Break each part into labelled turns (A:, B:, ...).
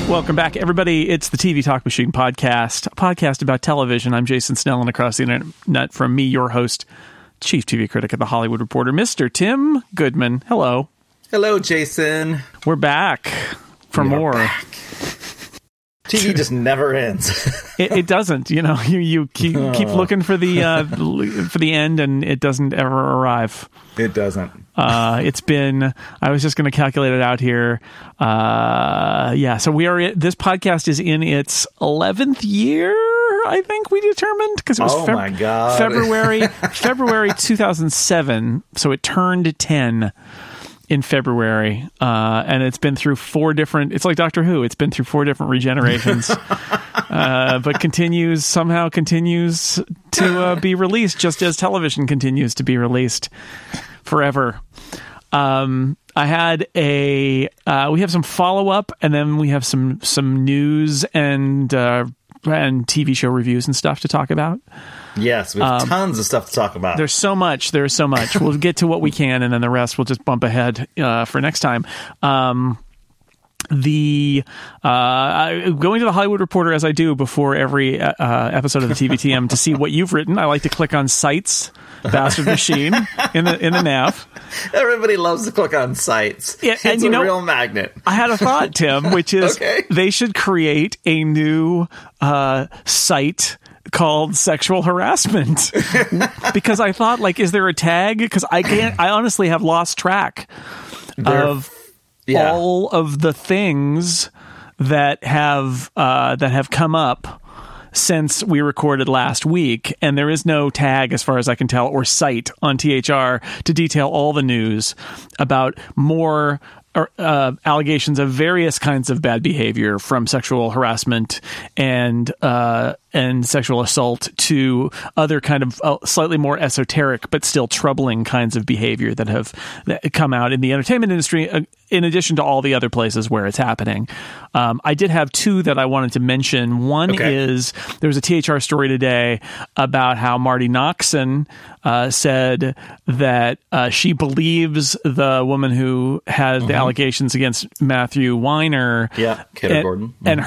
A: Welcome back, everybody. It's the TV Talk Machine podcast, a podcast about television. I'm Jason Snell, and across the internet from me, your host, chief TV critic at The Hollywood Reporter, Mr. Tim Goodman. Hello.
B: Hello, Jason.
A: We're back for more.
B: Back. TV just never ends.
A: It doesn't. You know, you keep looking for the end, and it doesn't ever arrive.
B: It doesn't.
A: It's been, I was just going to calculate it out here. So this podcast is in its 11th year, I think we determined, because it was
B: my God.
A: February 2007. So it turned 10 in February. And it's been through it's like Doctor Who. It's been through 4 different regenerations, but somehow continues to be released, just as television continues to be released forever. I had we have some follow-up, and then we have some news and TV show reviews and stuff to talk about.
B: Yes, we have tons of stuff to talk about.
A: There's so much. We'll get to what we can, and then the rest we'll just bump ahead for next time. Going to the Hollywood Reporter, as I do before every episode of the TVTM, to see what you've written. I like to click on Sites, Bastard Machine, in the nav.
B: Everybody loves to click on Sites.
A: Yeah,
B: it's a real magnet.
A: I had a thought, Tim, which is They should create a new site called Sexual Harassment, because I thought, like, is there a tag? Because I honestly have lost track of all of the things that have come up since we recorded last week, and there is no tag, as far as I can tell, or site on THR to detail all the news about more allegations of various kinds of bad behavior, from sexual harassment and sexual assault to other kind of slightly more esoteric but still troubling kinds of behavior that have come out in the entertainment industry, in addition to all the other places where it's happening. I did have 2 that I wanted to mention. One is, there was a THR story today about how Marty Noxon said that she believes the woman who had the allegations against Matthew Weiner.
B: Yeah, Kidder Gordon.
A: And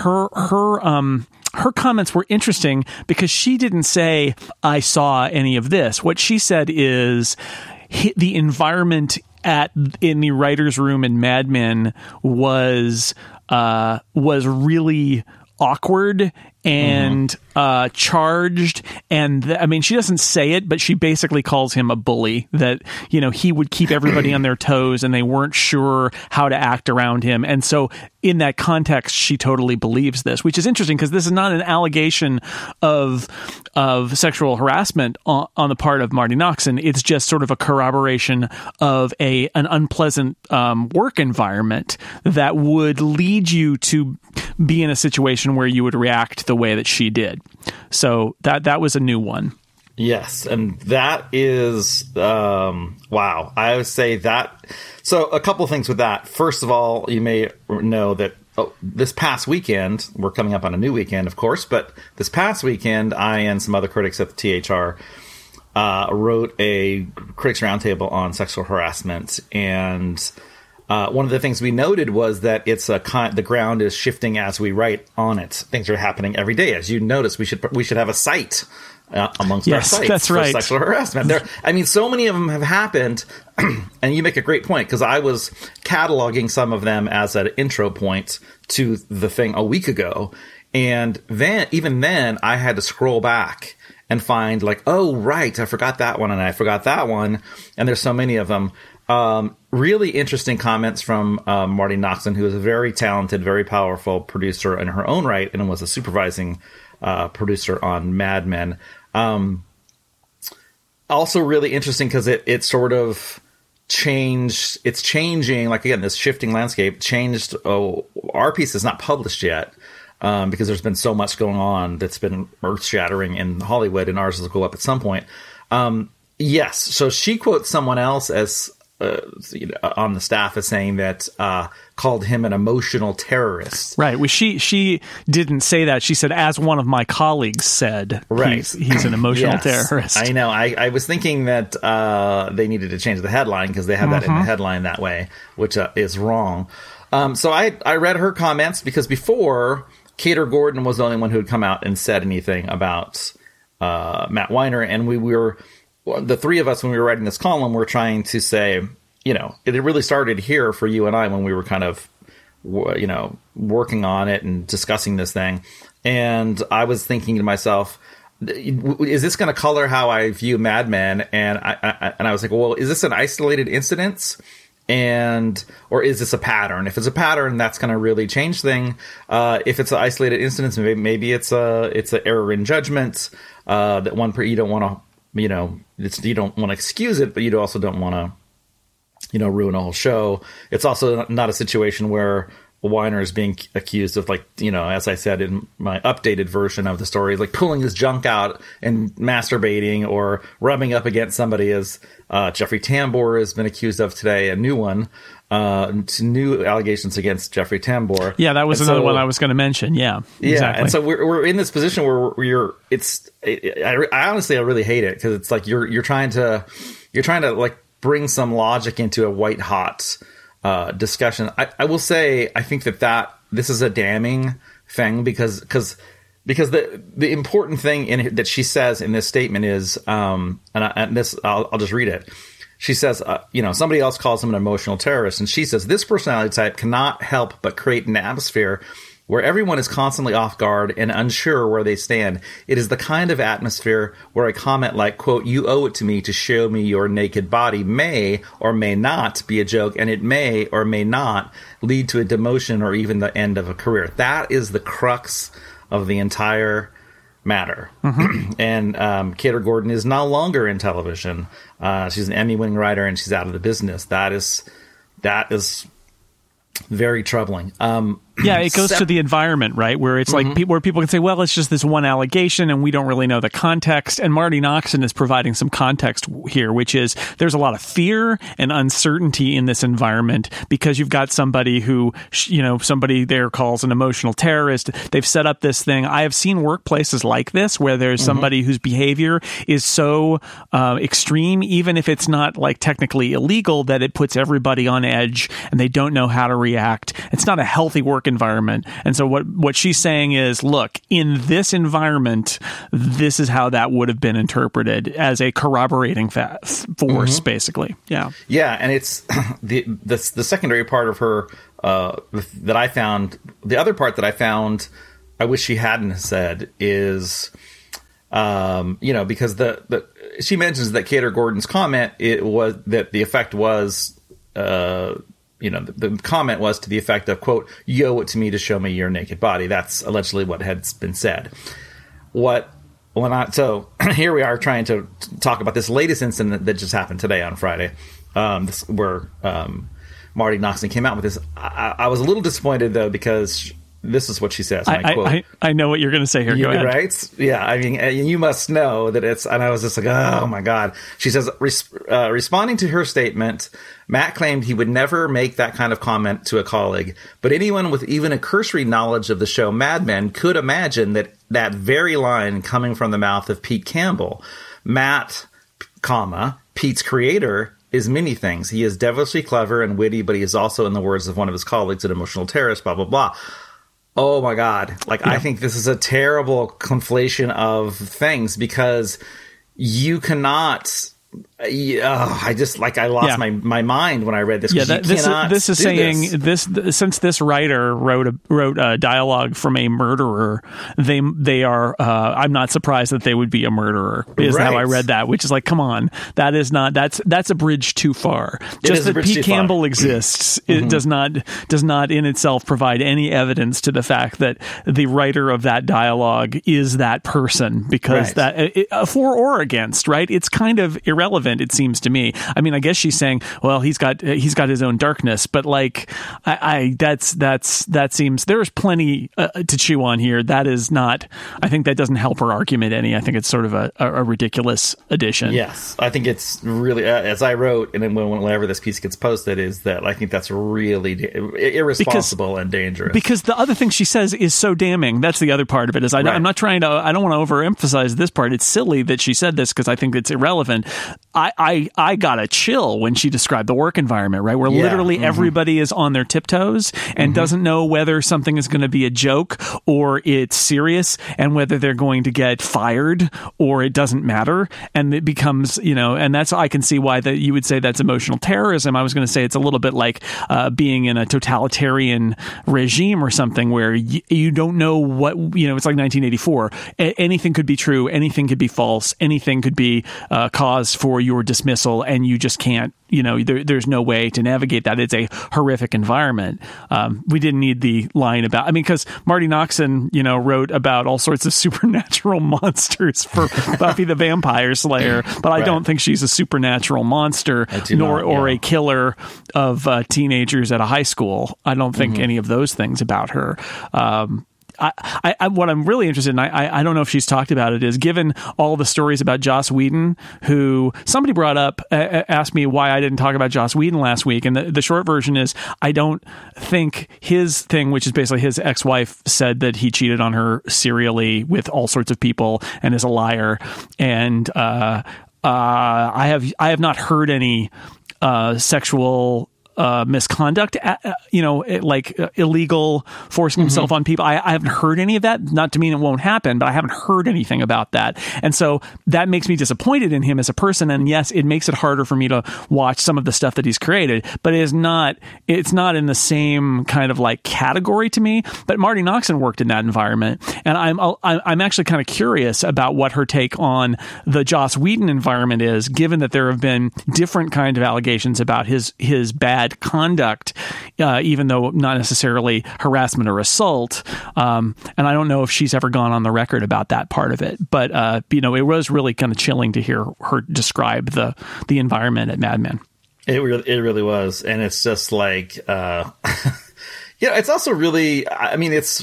A: her comments were interesting, because she didn't say, I saw any of this. What she said is the environment in the writer's room in Mad Men was really awkward and charged, and she doesn't say it, but she basically calls him a bully, that, you know, he would keep everybody on their toes and they weren't sure how to act around him. And so in that context, she totally believes this, which is interesting, because this is not an allegation of sexual harassment on the part of Marty Noxon. It's just sort of a corroboration of an unpleasant work environment that would lead you to be in a situation where you would react the way that she did. So that was a new one.
B: Yes, and that is wow. I would say that. So a couple of things with that. First of all, you may know that this past weekend, we're coming up on a new weekend, of course, but this past weekend, I and some other critics at the THR wrote a critics roundtable on sexual harassment, and one of the things we noted was that it's the ground is shifting as we write on it. Things are happening every day. As you notice, we should have a site amongst our sites
A: that's right.
B: for sexual harassment. So many of them have happened, and you make a great point, because I was cataloging some of them as an intro point to the thing a week ago, and even then I had to scroll back and find, like, oh right, I forgot that one, and I forgot that one, and there's so many of them. Really interesting comments from Marty Noxon, who is a very talented, very powerful producer in her own right, and was a supervising producer on Mad Men. Also really interesting, because it sort of changed. It's changing, like, again, this shifting landscape changed. Our piece is not published yet, because there's been so much going on that's been earth-shattering in Hollywood, and ours will go up at some point. Yes, so she quotes someone else as on the staff as saying that called him an emotional terrorist.
A: Right. Well, she didn't say that. She said, as one of my colleagues said,
B: right,
A: he's an emotional terrorist.
B: I know. I was thinking that they needed to change the headline, because they have that in the headline that way, which is wrong. So I read her comments because before, Kater Gordon was the only one who had come out and said anything about Matt Weiner, and we were the three of us when we were writing this column were trying to say, it really started here for you and I when we were kind of working on it and discussing this thing, and I was thinking to myself, is this going to color how I view Mad Men? And I was like, well, is this an isolated incident? Or is this a pattern? If it's a pattern, that's going to really change things. If it's an isolated incident, maybe it's an error in judgment. That you don't want to, you don't want to excuse it, but you also don't want to, ruin a whole show. It's also not a situation where Weiner is being accused of, as I said in my updated version of the story, like pulling his junk out and masturbating or rubbing up against somebody, as Jeffrey Tambor has been accused of today, a new one, new allegations against Jeffrey Tambor.
A: Yeah, that was another one I was going to mention. Yeah,
B: exactly. And so we're in this position where I honestly really hate it, because it's like you're trying to like bring some logic into a white hot discussion. I will say, I think that this is a damning thing because the important thing that she says in this statement is, I'll just read it. She says, somebody else calls him an emotional terrorist, and she says, this personality type cannot help but create an atmosphere where everyone is constantly off guard and unsure where they stand. It is the kind of atmosphere where a comment like, quote, "You owe it to me to show me your naked body," may or may not be a joke, and it may or may not lead to a demotion or even the end of a career. That is the crux of the entire matter. Mm-hmm. And Kater Gordon is no longer in television. She's an Emmy-winning writer, and she's out of the business. That is very troubling.
A: Yeah, it goes to the environment, right? Where it's like where people can say, well, it's just this one allegation and we don't really know the context. And Marty Noxon is providing some context here, which is there's a lot of fear and uncertainty in this environment because you've got somebody who, somebody there calls an emotional terrorist. They've set up this thing. I have seen workplaces like this where there's somebody whose behavior is so extreme, even if it's not like technically illegal, that it puts everybody on edge and they don't know how to react. It's not a healthy work environment. And so what she's saying is, look, in this environment, this is how that would have been interpreted, as a corroborating force, basically. Yeah.
B: Yeah. And it's the secondary part of her that I found, the other part that I found, I wish she hadn't said is, because she mentions that Kater Gordon's comment, it was that the effect was, the comment was to the effect of, quote, "You owe it to me to show me your naked body." That's allegedly what had been said. So here we are trying to talk about this latest incident that just happened today on Friday, where Marty Noxon came out with this. I was a little disappointed, though, because this is what she says.
A: I know what you're going to say here. Go ahead.
B: Right? Yeah. I mean, you must know that it's, and I was just like, oh my God. She says, responding to her statement, Matt claimed he would never make that kind of comment to a colleague, but anyone with even a cursory knowledge of the show Mad Men could imagine that very line coming from the mouth of Pete Campbell. Matt, Pete's creator, is many things. He is devilishly clever and witty, but he is also, in the words of one of his colleagues, an emotional terrorist, blah, blah, blah. Oh my God. I think this is a terrible conflation of things, because you cannot, I lost my mind when I read this.
A: Yeah, this is saying this. Since this writer wrote a dialogue from a murderer, they are. I'm not surprised that they would be a murderer. Is how I read that, which is like, come on, that is not. That's a bridge too far. Just that Pete Campbell exists, it does not in itself provide any evidence to the fact that the writer of that dialogue is that person, because for or against, right? It's kind of irrelevant, it seems to me. I mean, I guess she's saying, well, he's got his own darkness, but like, that seems, there's plenty to chew on here. That is not, I think that doesn't help her argument any. I think it's sort of a ridiculous addition.
B: Yes, I think it's really, as I wrote, and then whenever this piece gets posted, is that I think that's really irresponsible and dangerous. Because
A: the other thing she says is so damning. That's the other part of it. Is I'm not trying to, I don't want to overemphasize this part. It's silly that she said this because I think it's irrelevant. I got a chill when she described the work environment, right? Where literally everybody is on their tiptoes and doesn't know whether something is going to be a joke or it's serious, and whether they're going to get fired or it doesn't matter. And it becomes, and that's, I can see why that you would say that's emotional terrorism. I was going to say it's a little bit like being in a totalitarian regime or something where you don't know what, it's like 1984. Anything could be true. Anything could be false. Anything could be cause for your dismissal, and you just can't, there's no way to navigate that. It's a horrific environment. We didn't need the line about, because Marty Noxon, wrote about all sorts of supernatural monsters for Buffy the Vampire Slayer, but I don't think she's a supernatural monster, or a killer of teenagers at a high school. I don't think any of those things about her. What I'm really interested in, I don't know if she's talked about it, is given all the stories about Joss Whedon, who somebody brought up, asked me why I didn't talk about Joss Whedon last week. And the short version is, I don't think his thing, which is basically his ex-wife said that he cheated on her serially with all sorts of people and is a liar. And I have not heard any sexual misconduct, illegal forcing himself on people. I haven't heard any of that. Not to mean it won't happen, but I haven't heard anything about that. And so that makes me disappointed in him as a person. And yes, it makes it harder for me to watch some of the stuff that he's created, but it's not in the same kind of like category to me. But Marty Noxon worked in that environment. And I'm actually kind of curious about what her take on the Joss Whedon environment is, given that there have been different kind of allegations about his bad conduct, even though not necessarily harassment or assault. And I don't know if she's ever gone on the record about that part of it. But, it was really kind of chilling to hear her describe the environment at Mad Men.
B: It really was. And it's just like, it's also really, it's,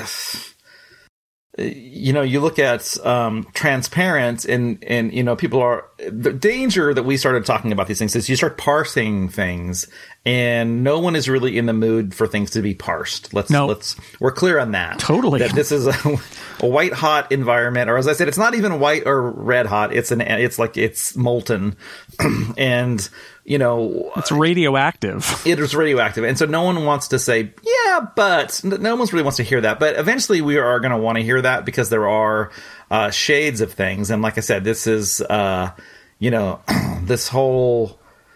B: you look at transparent and people are, the danger that we started talking about these things is you start parsing things and no one is really in the mood for things to be parsed. We're clear on that.
A: Totally.
B: That this is a white hot environment, or as I said, it's not even white or red hot. It's molten. And,
A: it's radioactive.
B: It is radioactive. And so no one wants to say, yeah, but no one really wants to hear that. But eventually we are going to want to hear that, because there are shades of things. And like I said, this is, this whole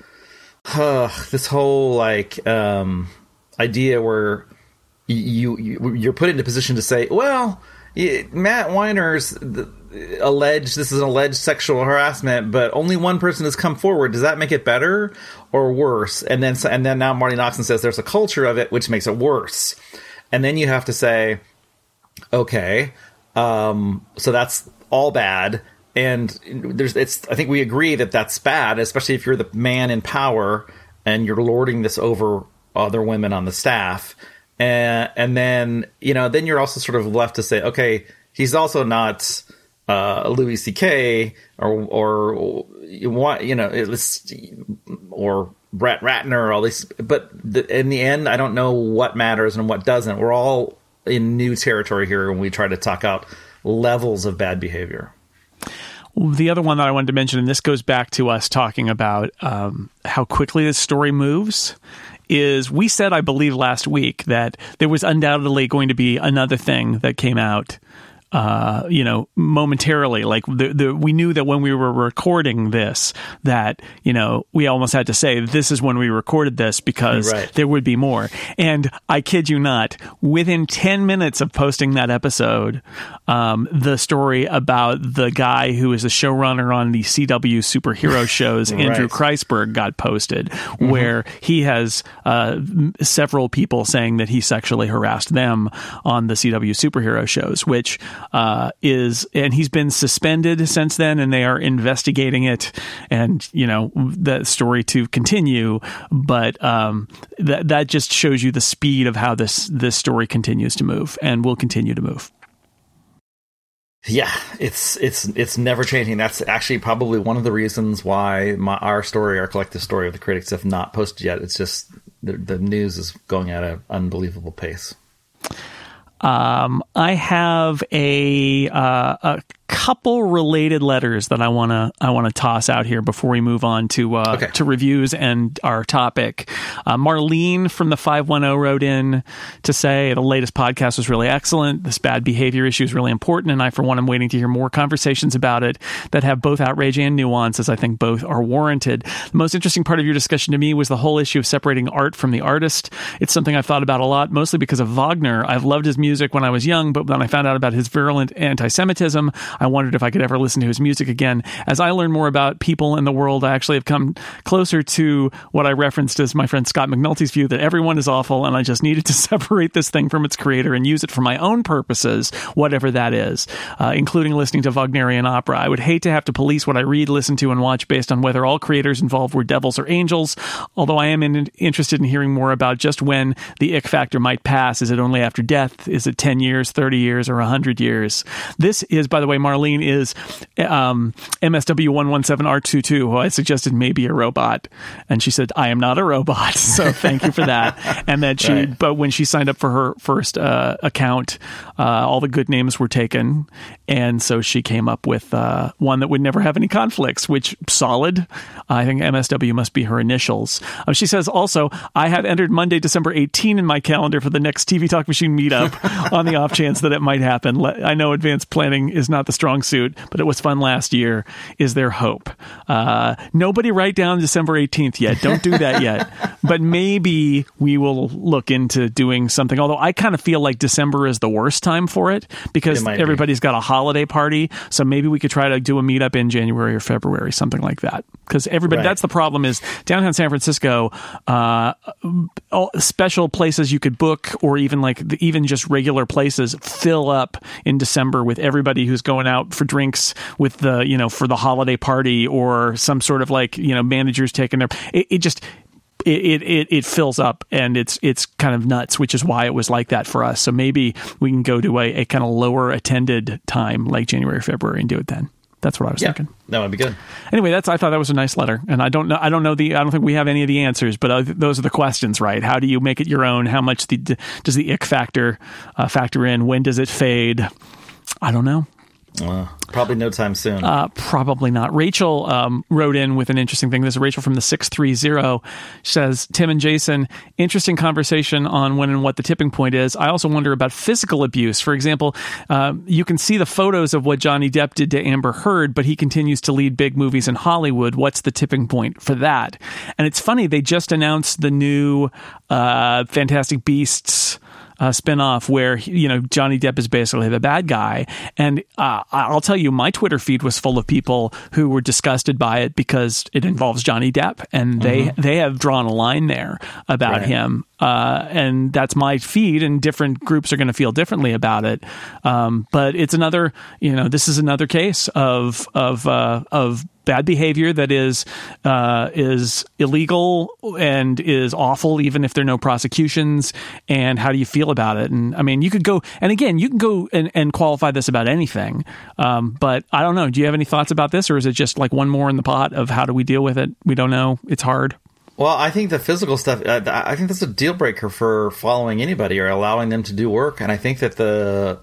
B: idea where you're put into a position to say, well, Matt Weiner's this is an alleged sexual harassment, but only one person has come forward. Does that make it better or worse? And then now Marty Noxon says there's a culture of it, which makes it worse. And then you have to say, okay, so that's all bad. And I think we agree that that's bad, especially if you're the man in power and you're lording this over other women on the staff. And then, then you're also sort of left to say, okay, he's also not Louis C.K. or Brett Ratner, or all these. But in the end, I don't know what matters and what doesn't. We're all in new territory here when we try to talk out levels of bad behavior.
A: The other one that I wanted to mention, and this goes back to us talking about how quickly this story moves, is we said, I believe last week, that there was undoubtedly going to be another thing that came out momentarily. Like we knew that when we were recording this, that, we almost had to say, this is when we recorded this, because there would be more. And I kid you not, within 10 minutes of posting that episode, the story about the guy who is a showrunner on the CW superhero shows, Andrew Kreisberg, got posted, where he has several people saying that he sexually harassed them on the CW superhero shows, which and he's been suspended since then, and they are investigating it, and the story to continue. But that just shows you the speed of how this story continues to move, and will continue to move.
B: Yeah, it's never changing. That's actually probably one of the reasons why our collective story of the critics have not posted yet. It's just the news is going at an unbelievable pace.
A: I have a couple related letters that I want to toss out here before we move on to reviews and our topic. Marlene from the 510 wrote in to say the latest podcast was really excellent. This bad behavior issue is really important, and I, for one, am waiting to hear more conversations about it that have both outrage and nuance, as I think both are warranted. The most interesting part of your discussion to me was the whole issue of separating art from the artist. It's something I've thought about a lot, mostly because of Wagner. I've loved his music when I was young, but when I found out about his virulent anti-Semitism, I wondered if I could ever listen to his music again. As I learn more about people in the world, I actually have come closer to what I referenced as my friend Scott McNulty's view, that everyone is awful, and I just needed to separate this thing from its creator and use it for my own purposes, whatever that is, including listening to Wagnerian opera. I would hate to have to police what I read, listen to, and watch based on whether all creators involved were devils or angels, although I am interested in hearing more about just when the ick factor might pass. Is it only after death? Is it 10 years, 30 years, or 100 years? This is, by the way, Marlene is MSW117R22, who I suggested may be a robot. And she said, I am not a robot. So thank you for that. And that but when she signed up for her first account, all the good names were taken. And so she came up with one that would never have any conflicts, which solid. I think MSW must be her initials. She says also, I have entered Monday, December 18 in my calendar for the next TV Talk Machine meetup on the off chance that it might happen. I know advanced planning is not the strong suit, but it was fun last year. Is there hope? Nobody write down December 18th yet. Don't do that yet. But maybe we will look into doing something. Although I kind of feel like December is the worst time for it because everybody's got a holiday party. So maybe we could try to do a meetup in January or February, something like that. Because everybody, that's the problem is downtown San Francisco, special places you could book or even even just regular places fill up in December with everybody who's going out for drinks with the, for the holiday party or some sort of managers taking their, it fills up and it's kind of nuts, which is why it was like that for us. So maybe we can go to a kind of lower attended time like January, February and do it then. That's what I was thinking.
B: That would be good.
A: Anyway, I thought that was a nice letter, and I don't think we have any of the answers, but those are the questions, right? How do you make it your own? How much does the ick factor factor in? When does it fade? I don't know.
B: Probably no time soon.
A: Probably not. Rachel wrote in with an interesting thing. This is Rachel from the 630. She says, Tim and Jason, interesting conversation on when and what the tipping point is. I also wonder about physical abuse. For example, you can see the photos of what Johnny Depp did to Amber Heard, but he continues to lead big movies in Hollywood. What's the tipping point for that? And it's funny, they just announced the new Fantastic Beasts spinoff where Johnny Depp is basically the bad guy, and I'll tell you, my Twitter feed was full of people who were disgusted by it because it involves Johnny Depp, and they have drawn a line there about him, and that's my feed, and different groups are going to feel differently about it. But it's another, this is another case of bad behavior that is illegal and is awful, even if there are no prosecutions. And how do you feel about it? And I mean, you can go and qualify this about anything. But I don't know. Do you have any thoughts about this, or is it just like one more in the pot of how do we deal with it? We don't know. It's hard.
B: Well, I think the physical stuff, I think that's a deal breaker for following anybody or allowing them to do work. And I think that the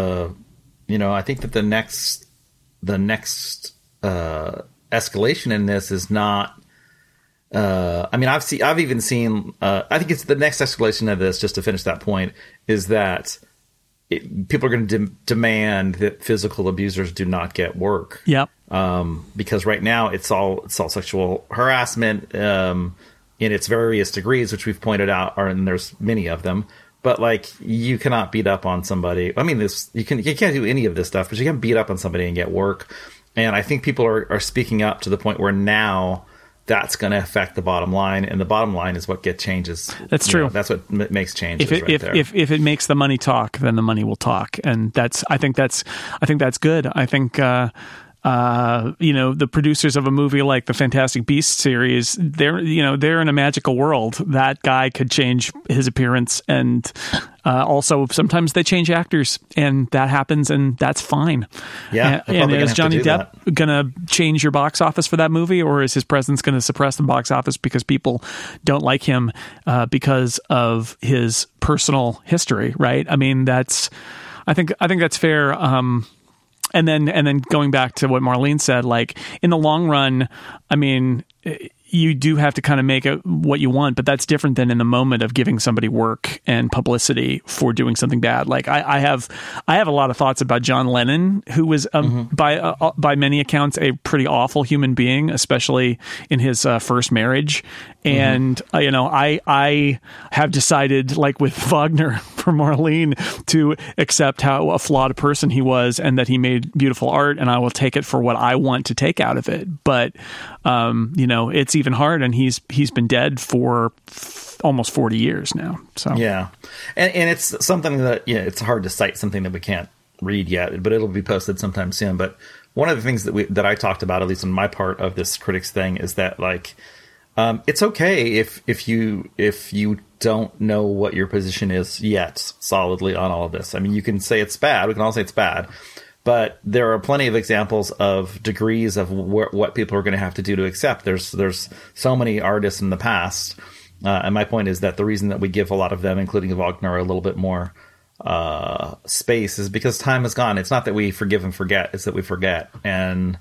B: next escalation in this is not. I've even seen. I think it's the next escalation of this. Just to finish that point, is that people are going to demand that physical abusers do not get work.
A: Yep.
B: Because right now it's all sexual harassment in its various degrees, which we've pointed out and there's many of them. But you cannot beat up on somebody. I mean, you can't do any of this stuff, but you can beat up on somebody and get work. And I think people are speaking up to the point where now that's going to affect the bottom line, and the bottom line is what gets changes.
A: That's true.
B: That's what makes changes.
A: If it makes the money talk, then the money will talk, and I think that's good. I think. The producers of a movie like the Fantastic Beasts series, they're in a magical world. That guy could change his appearance, and also sometimes they change actors, and that happens, and that's fine.
B: Yeah.
A: And is Johnny Depp going to change your box office for that movie, or is his presence going to suppress the box office because people don't like him because of his personal history? Right. I mean, I think that's fair. and then going back to what Marlene said, like in the long run, I mean, you do have to kind of make it what you want, but that's different than in the moment of giving somebody work and publicity for doing something bad. Like I have a lot of thoughts about John Lennon, who was by many accounts a pretty awful human being, especially in his first marriage. And I have decided, like with Wagner for Marlene, to accept how a flawed person he was and that he made beautiful art, and I will take it for what I want to take out of it. But it's even hard, and he's been dead for almost 40 years now. So
B: yeah, and it's something that it's hard to cite something that we can't read yet, but it'll be posted sometime soon. But one of the things that I talked about, at least on my part of this critics thing, is that like it's okay if you don't know what your position is yet solidly on all of this. I mean, you can say it's bad. We can all say it's bad. But there are plenty of examples of degrees of what people are going to have to do to accept. There's so many artists in the past. And my point is that the reason that we give a lot of them, including Wagner, a little bit more space is because time has gone. It's not that we forgive and forget. It's that we forget. And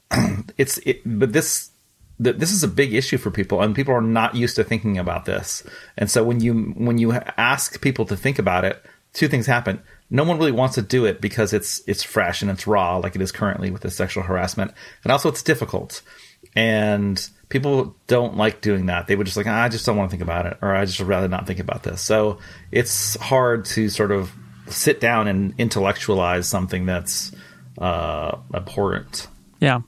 B: but this is a big issue for people, and people are not used to thinking about this. And so when you ask people to think about it, two things happen. No one really wants to do it because it's fresh and it's raw, like it is currently with the sexual harassment. And also it's difficult. And people don't like doing that. They would just like, I just don't want to think about it, or I just would rather not think about this. So it's hard to sort of sit down and intellectualize something that's abhorrent.
A: Yeah.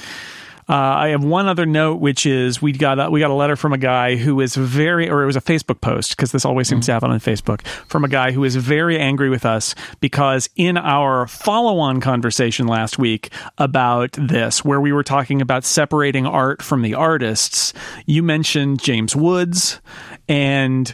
A: I have one other note, which is we got a letter from a guy who is it was a Facebook post, because this always seems to happen on Facebook, from a guy who is very angry with us because in our follow-on conversation last week about this, where we were talking about separating art from the artists, you mentioned James Woods and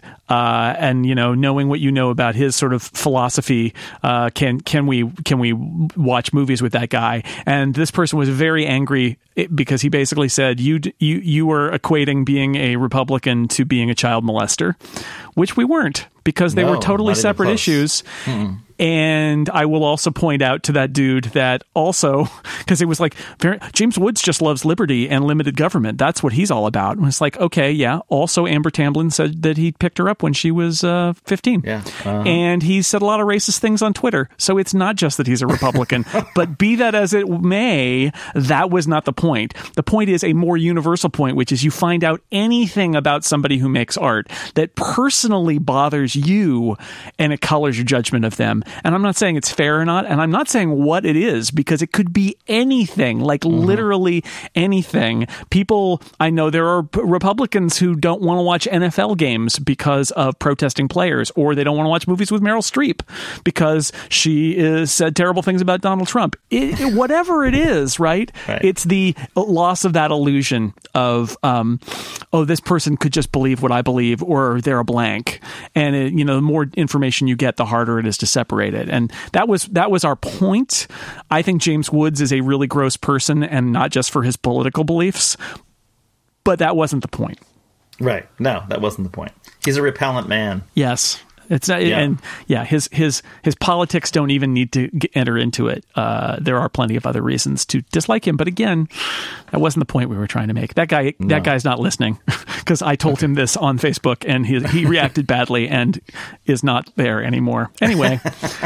A: knowing what you know about his sort of philosophy, can we watch movies with that guy? And this person was very angry because he basically said you were equating being a Republican to being a child molester, which we weren't, because they were totally separate issues. Mm-mm. And I will also point out to that dude that also, because it was like, James Woods just loves liberty and limited government. That's what he's all about. And it's like, okay, yeah. Also, Amber Tamblyn said that he picked her up when she was 15.
B: Yeah. Uh-huh.
A: And he said a lot of racist things on Twitter. So it's not just that he's a Republican. But be that as it may, that was not the point. The point is a more universal point, which is you find out anything about somebody who makes art that personally bothers you, and it colors your judgment of them. And I'm not saying it's fair or not, and I'm not saying what it is, because it could be anything, like literally anything. People, I know there are Republicans who don't want to watch NFL games because of protesting players, or they don't want to watch movies with Meryl Streep because she said terrible things about Donald Trump. Whatever it is, right? It's the loss of that illusion of, this person could just believe what I believe, or they're a blank. And the more information you get, the harder it is to separate it. And that was our point. I think James Woods is a really gross person, and not just for his political beliefs, but that wasn't the point.
B: Right. No, that wasn't the point. He's a repellent man.
A: Yes. It's not, and his politics don't even need to enter into it. There are plenty of other reasons to dislike him, but again, that wasn't the point we were trying to make. That guy's not listening, because I told him this on Facebook, and he reacted badly and is not there anymore. Anyway.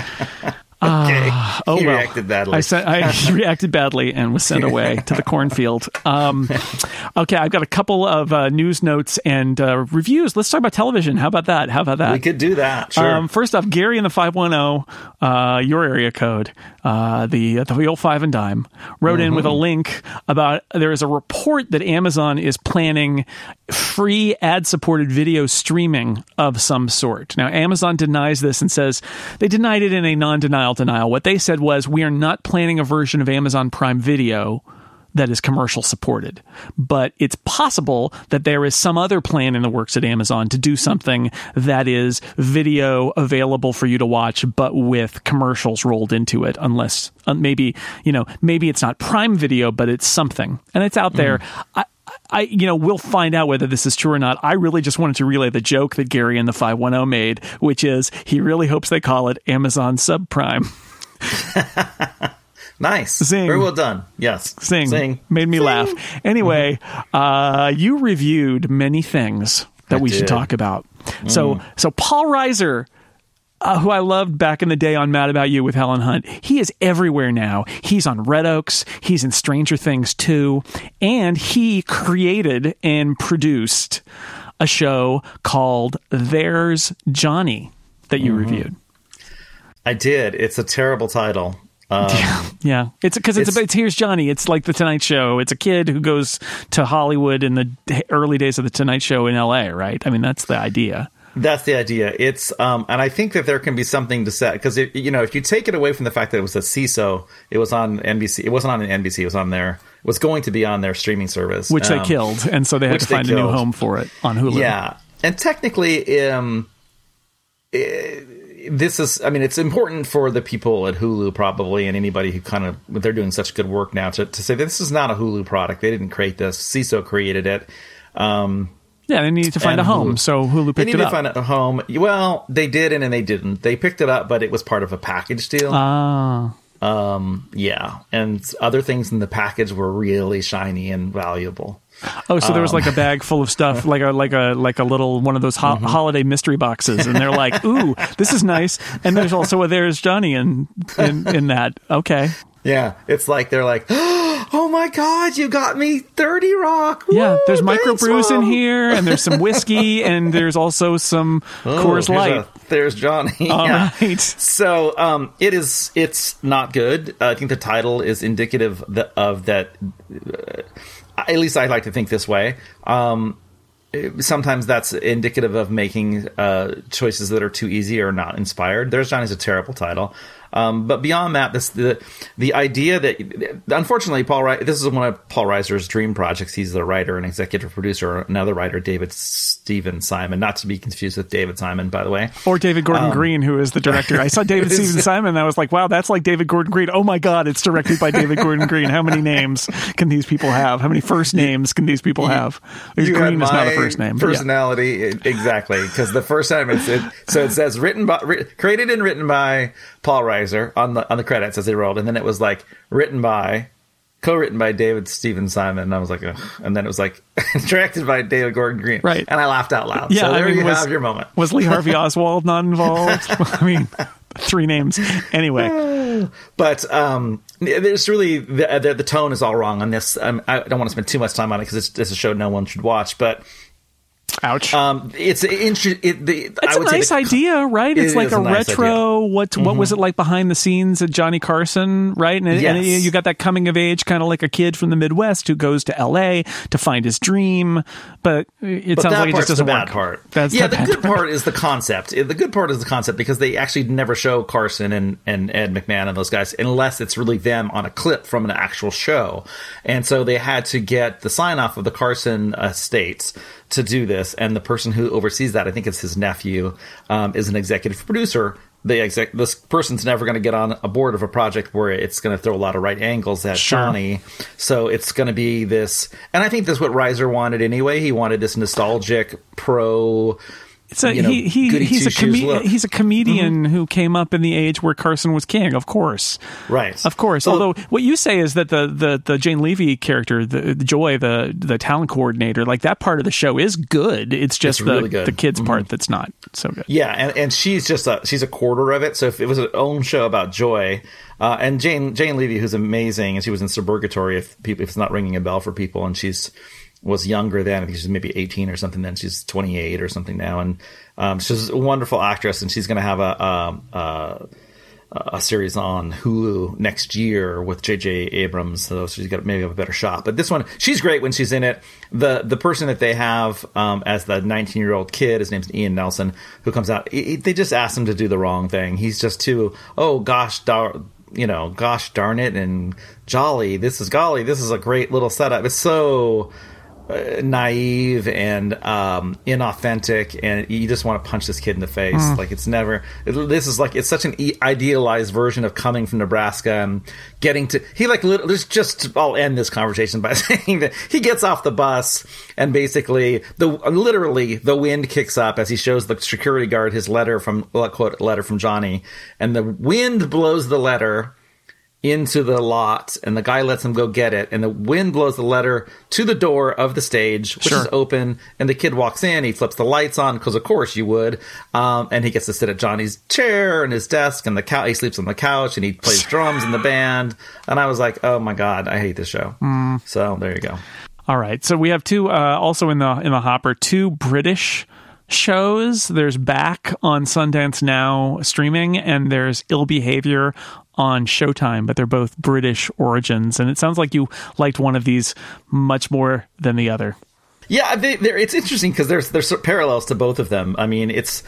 B: He reacted badly.
A: He reacted badly and was sent away to the cornfield. Okay, I've got a couple of news notes and reviews. Let's talk about television. How about that?
B: We could do that. Sure.
A: First off, Gary in the 510, your area code, the old 5 and dime, wrote in with a link about there is a report that Amazon is planning free ad-supported video streaming of some sort. Now, Amazon denies this and says they denied it in a non-denial denial. What they said was, we are not planning a version of Amazon Prime Video that is commercial supported, but it's possible that there is some other plan in the works at Amazon to do something that is video available for you to watch, but with commercials rolled into it, unless maybe it's not Prime Video, but it's something, and it's out there. We'll find out whether this is true or not. I really just wanted to relay the joke that Gary in the 510 made, which is he really hopes they call it Amazon Subprime.
B: Nice.
A: Zing.
B: Very well done. Yes.
A: Zing. Made me laugh. Anyway, you reviewed many things that we should talk about. So Paul Reiser, who I loved back in the day on Mad About You with Helen Hunt, he is everywhere now. He's on Red Oaks. He's in Stranger Things 2. And he created and produced a show called There's Johnny that you reviewed.
B: I did. It's a terrible title.
A: Yeah. It's Here's Johnny. It's like The Tonight Show. It's a kid who goes to Hollywood in the early days of The Tonight Show in LA, right? I mean, that's the idea.
B: That's the idea. It's and I think that there can be something to say, because if you take it away from the fact that it was a CISO, it was on NBC. It wasn't on an NBC. It was on their. It was going to be on their streaming service,
A: which they killed, and so they had to find a new home for it on Hulu.
B: Yeah, and technically, this is, I mean, it's important for the people at Hulu probably, and anybody who they're doing such good work now to say that this is not a Hulu product. They didn't create this. CISO created it.
A: Yeah, they needed to find a home, so Hulu picked it up. They needed to find
B: a home. Well, they did, and they didn't. They picked it up, but it was part of a package deal. Yeah, and other things in the package were really shiny and valuable.
A: Oh, so there was like a bag full of stuff, like a little one of those holiday mystery boxes, and they're like, "Ooh, this is nice." And there's also There's Johnny in that. Okay.
B: Yeah, it's like they're like, "Oh my God, you got me 30 Rock." Woo,
A: yeah, there's microbrews in here, and there's some whiskey, and there's also some Coors Light.
B: There's Johnny.
A: All right.
B: So it's not good. I think the title is indicative of that. At least I like to think this way. Sometimes that's indicative of making choices that are too easy or not inspired. There's Johnny's a terrible title. But beyond that, the idea that, unfortunately, this is one of Paul Reiser's dream projects. He's the writer and executive producer. Another writer, David Stephen Simon, not to be confused with David Simon, by the way,
A: or David Gordon Green, who is the director. I saw David Stephen Simon, and I was like, wow, that's like David Gordon Green. Oh my God, it's directed by David Gordon Green. How many names can these people have? How many first names can these people have? Green is not a first name.
B: Personality, exactly, because the first time it says created and written by Paul Reiser on the credits as they rolled, and then it was like co-written by David Stephen Simon, and I was like, ugh. And then it was like directed by David Gordon Green,
A: right?
B: And I laughed out loud.
A: Yeah,
B: so there you have your moment.
A: Was Lee Harvey Oswald not involved? I mean, 3 names anyway.
B: But there's really the tone is all wrong on this. I don't want to spend too much time on it because it's a show no one should watch, but.
A: Ouch.
B: It's
A: a nice idea, right? It's like a retro. What was it like behind the scenes at Johnny Carson, right? And you got that coming of age, kind of like a kid from the Midwest who goes to LA to find his dream. But it sounds like it just doesn't work.
B: Bad part.
A: The
B: good part is the concept. The good part is the concept because they actually never show Carson and Ed McMahon and those guys unless it's really them on a clip from an actual show. And so they had to get the sign off of the Carson estates to do this, and the person who oversees that, I think it's his nephew, is an executive producer. This person's never going to get on a board of a project where it's going to throw a lot of right angles at Johnny. So it's going to be this, and I think that's what Reiser wanted anyway. He wanted this nostalgic pro.
A: He's a comedian who came up in the age where Carson was king, of course.
B: Right.
A: Of course. So, although what you say is that the Jane Levy character, the Joy, the talent coordinator, like that part of the show is good. It's just really the kids part that's not so good.
B: Yeah, and she's just she's a quarter of it. So if it was an own show about Joy, and Jane Levy, who's amazing, and she was in Suburgatory, if it's not ringing a bell for people, and was younger then. I think she's maybe 18 or something then. She's 28 or something now. And she's a wonderful actress, and she's going to have a series on Hulu next year with J.J. Abrams. So she's got maybe a better shot. But this one, she's great when she's in it. The person that they have as the 19-year-old kid, his name's Ian Nelson, who comes out, they just asked him to do the wrong thing. He's just too, gosh darn it, and jolly. This is a great little setup. It's so naive and inauthentic, and you just want to punch this kid in the face. Like it's such an idealized version of coming from Nebraska and getting to I'll end this conversation by saying that he gets off the bus and basically the wind kicks up as he shows the security guard his letter from Johnny, and the wind blows the letter into the lot, and the guy lets him go get it, and the wind blows the letter to the door of the stage, which is open, and the kid walks in, he flips the lights on, because of course you would, and he gets to sit at Johnny's chair and his desk, and he sleeps on the couch, and he plays drums in the band, and I was like, oh my god, I hate this show. So there you go.
A: All right, so we have two also in the hopper, two British shows. There's Back on Sundance Now streaming, and there's Ill Behavior on Showtime, but they're both British origins, and it sounds like you liked one of these much more than the other.
B: Yeah, it's interesting because there's parallels to both of them. I mean, it's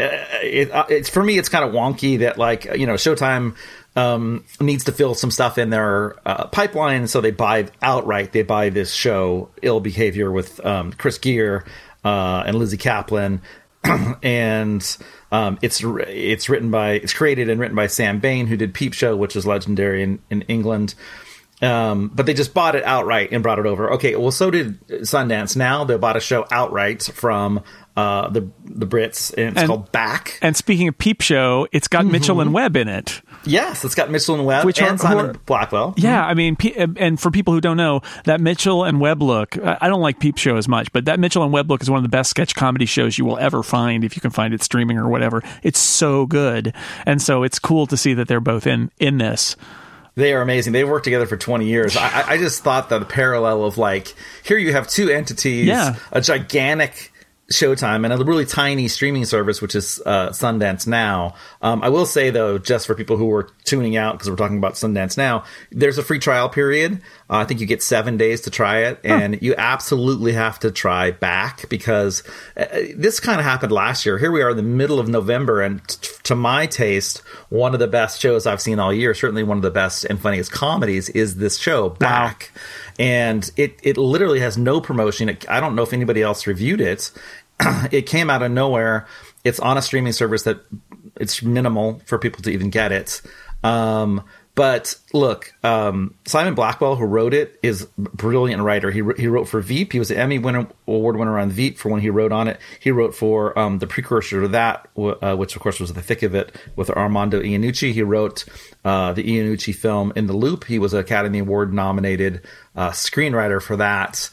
B: for me, it's kind of wonky that, like, you know, Showtime needs to fill some stuff in their pipeline, so they buy outright. They buy this show, Ill Behavior, with Chris Gere and Lizzie Kaplan. And it's created and written by Sam Bain, who did Peep Show, which is legendary in England. But they just bought it outright and brought it over. Okay, well, so did Sundance Now. They bought a show outright from the Brits, and it's called Back.
A: And speaking of Peep Show, it's got Mitchell and Webb in it.
B: Yes, it's got Mitchell and Webb and Simon Blackwell.
A: Yeah, I mean, and for people who don't know, that Mitchell and Webb look, I don't like Peep Show as much, but that Mitchell and Webb look is one of the best sketch comedy shows you will ever find, if you can find it streaming or whatever. It's so good. And so it's cool to see that they're both in this.
B: They are amazing. They've worked together for 20 years. I just thought that the parallel of, like, here you have two entities, a gigantic Showtime and a really tiny streaming service, which is Sundance Now. I will say, though, just for people who are tuning out, because we're talking about Sundance Now, there's a free trial period. I think you get 7 days to try it, and you absolutely have to try Back, because this kind of happened last year. Here we are in the middle of November, and to my taste, one of the best shows I've seen all year, certainly one of the best and funniest comedies, is this show, Back. Wow. And it literally has no promotion. I don't know if anybody else reviewed it. It came out of nowhere. It's on a streaming service that it's minimal for people to even get it. But look, Simon Blackwell, who wrote it, is a brilliant writer. He wrote for Veep. He was an Emmy Award winner on Veep for when he wrote on it. He wrote for the precursor to that, which of course was The Thick of It, with Armando Iannucci. He wrote the Iannucci film In the Loop. He was an Academy Award nominated screenwriter for that.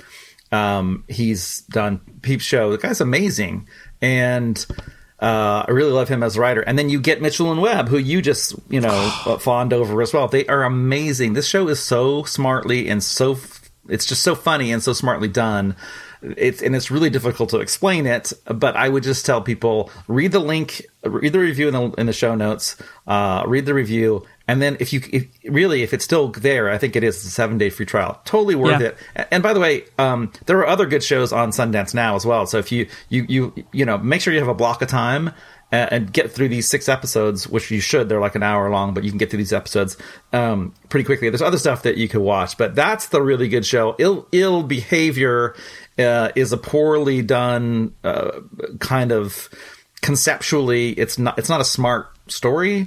B: He's done Peep Show. The guy's amazing. And I really love him as a writer. And then you get Mitchell and Webb, who you just, fawned over as well. They are amazing. This show is so smartly and it's just so funny and so smartly done. It's really difficult to explain it, but I would just tell people, read the link, read the review in the show notes, read the review. And then if it's still there, I think it is a 7-day free trial. Totally worth it. And by the way, there are other good shows on Sundance Now as well. So if you make sure you have a block of time and get through these 6 episodes, which you should. They're like an hour long, but you can get through these episodes pretty quickly. There's other stuff that you could watch, but that's the really good show. Ill Behavior is a poorly done kind of conceptually. It's not a smart story.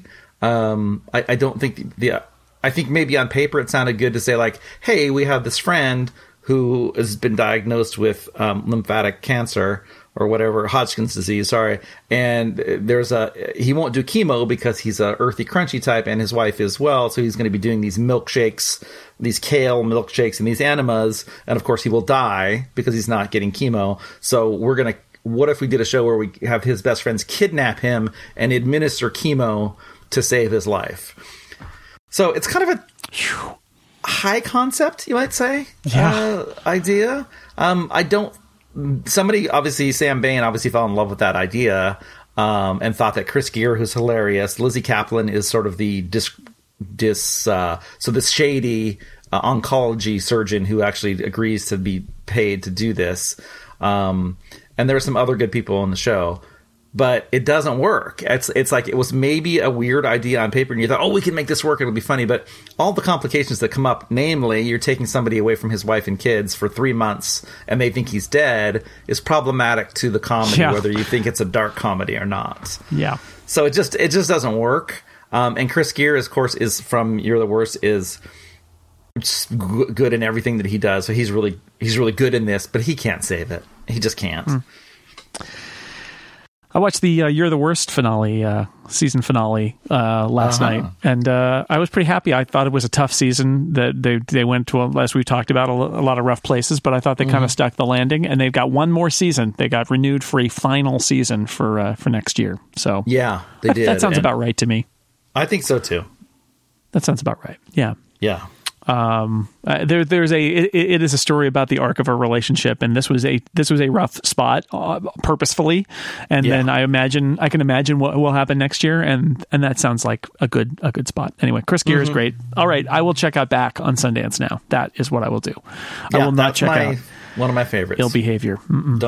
B: I don't think I think maybe on paper it sounded good to say, like, hey, we have this friend who has been diagnosed with lymphatic cancer or whatever, Hodgkin's disease, sorry. And he won't do chemo because he's a earthy, crunchy type, and his wife is well. So he's going to be doing these milkshakes, these kale milkshakes and these enemas. And of course he will die because he's not getting chemo. So what if we did a show where we have his best friends kidnap him and administer chemo to save his life? So it's kind of a high concept, you might say, idea. Somebody, obviously Sam Bain, fell in love with that idea and thought that Chris Gere, who's hilarious, Lizzie Kaplan is sort of the this shady oncology surgeon who actually agrees to be paid to do this. And there are some other good people in the show, but it doesn't work. It's like it was maybe a weird idea on paper, and you thought, oh, we can make this work, it'll be funny. But all the complications that come up, namely, you're taking somebody away from his wife and kids for 3 months, and they think he's dead, is problematic to the comedy, whether you think it's a dark comedy or not. Yeah. So it just doesn't work. And Chris Gere, of course, is from You're the Worst, is good in everything that he does. So he's really good in this, but he can't save it. He just can't.
A: I watched the You're the Worst finale season finale last night, and I was pretty happy. I thought it was a tough season. That they went to, as we talked about, a lot of rough places, but I thought they kind of stuck the landing. And they've got one more season. They got renewed for a final season for next year. So
B: yeah, they did.
A: That sounds about right to me.
B: I think so too.
A: That sounds about right. Yeah.
B: Yeah.
A: It is a story about the arc of a relationship, and this was a rough spot purposefully, and then I can imagine what will happen next year, and that sounds like a good spot. Anyway, Chris Gere is great. All right, I will check out Back on Sundance now. That is what I will do.
B: Yeah,
A: I will not check out
B: one of my favorites.
A: Ill Behavior.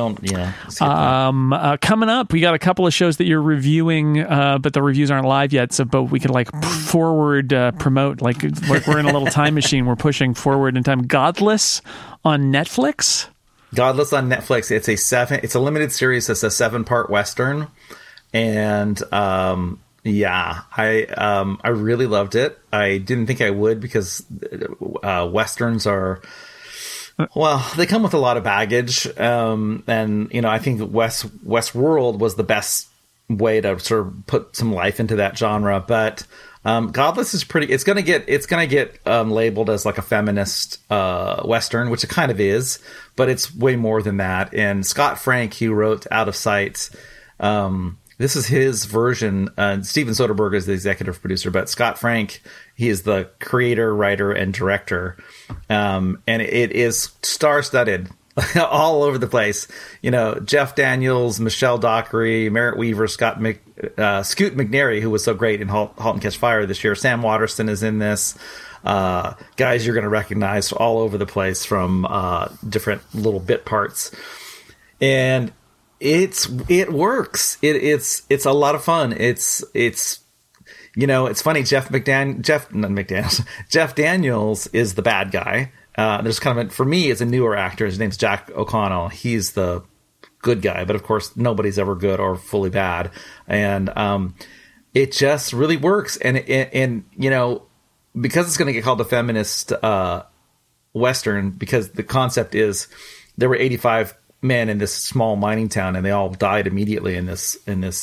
A: Coming up, we got a couple of shows that you're reviewing, but the reviews aren't live yet. But we could forward promote, like we're in a little time machine. We're pushing forward in time. Godless on Netflix.
B: Godless on Netflix. It's a limited series. It's a 7-part Western, and I really loved it. I didn't think I would because Westerns are. Well, they come with a lot of baggage, and I think Westworld was the best way to sort of put some life into that genre. But Godless is pretty. It's gonna get labeled as like a feminist Western, which it kind of is, but it's way more than that. And Scott Frank, who wrote Out of Sight, this is his version. Steven Soderbergh is the executive producer, but Scott Frank, he is the creator, writer, and director. And it is star-studded all over the place. Jeff Daniels, Michelle Dockery, Merritt Weaver, Scoot McNairy, who was so great in *Halt and Catch Fire* this year. Sam Waterston is in this. Guys you're going to recognize all over the place from different little bit parts. And it works. It's a lot of fun. It's funny. Jeff Daniels is the bad guy. There's for me, it's a newer actor. His name's Jack O'Connell. He's the good guy, but of course nobody's ever good or fully bad. And it just really works. And because it's going to get called a feminist Western, because the concept is there were 85 men in this small mining town, and they all died immediately in this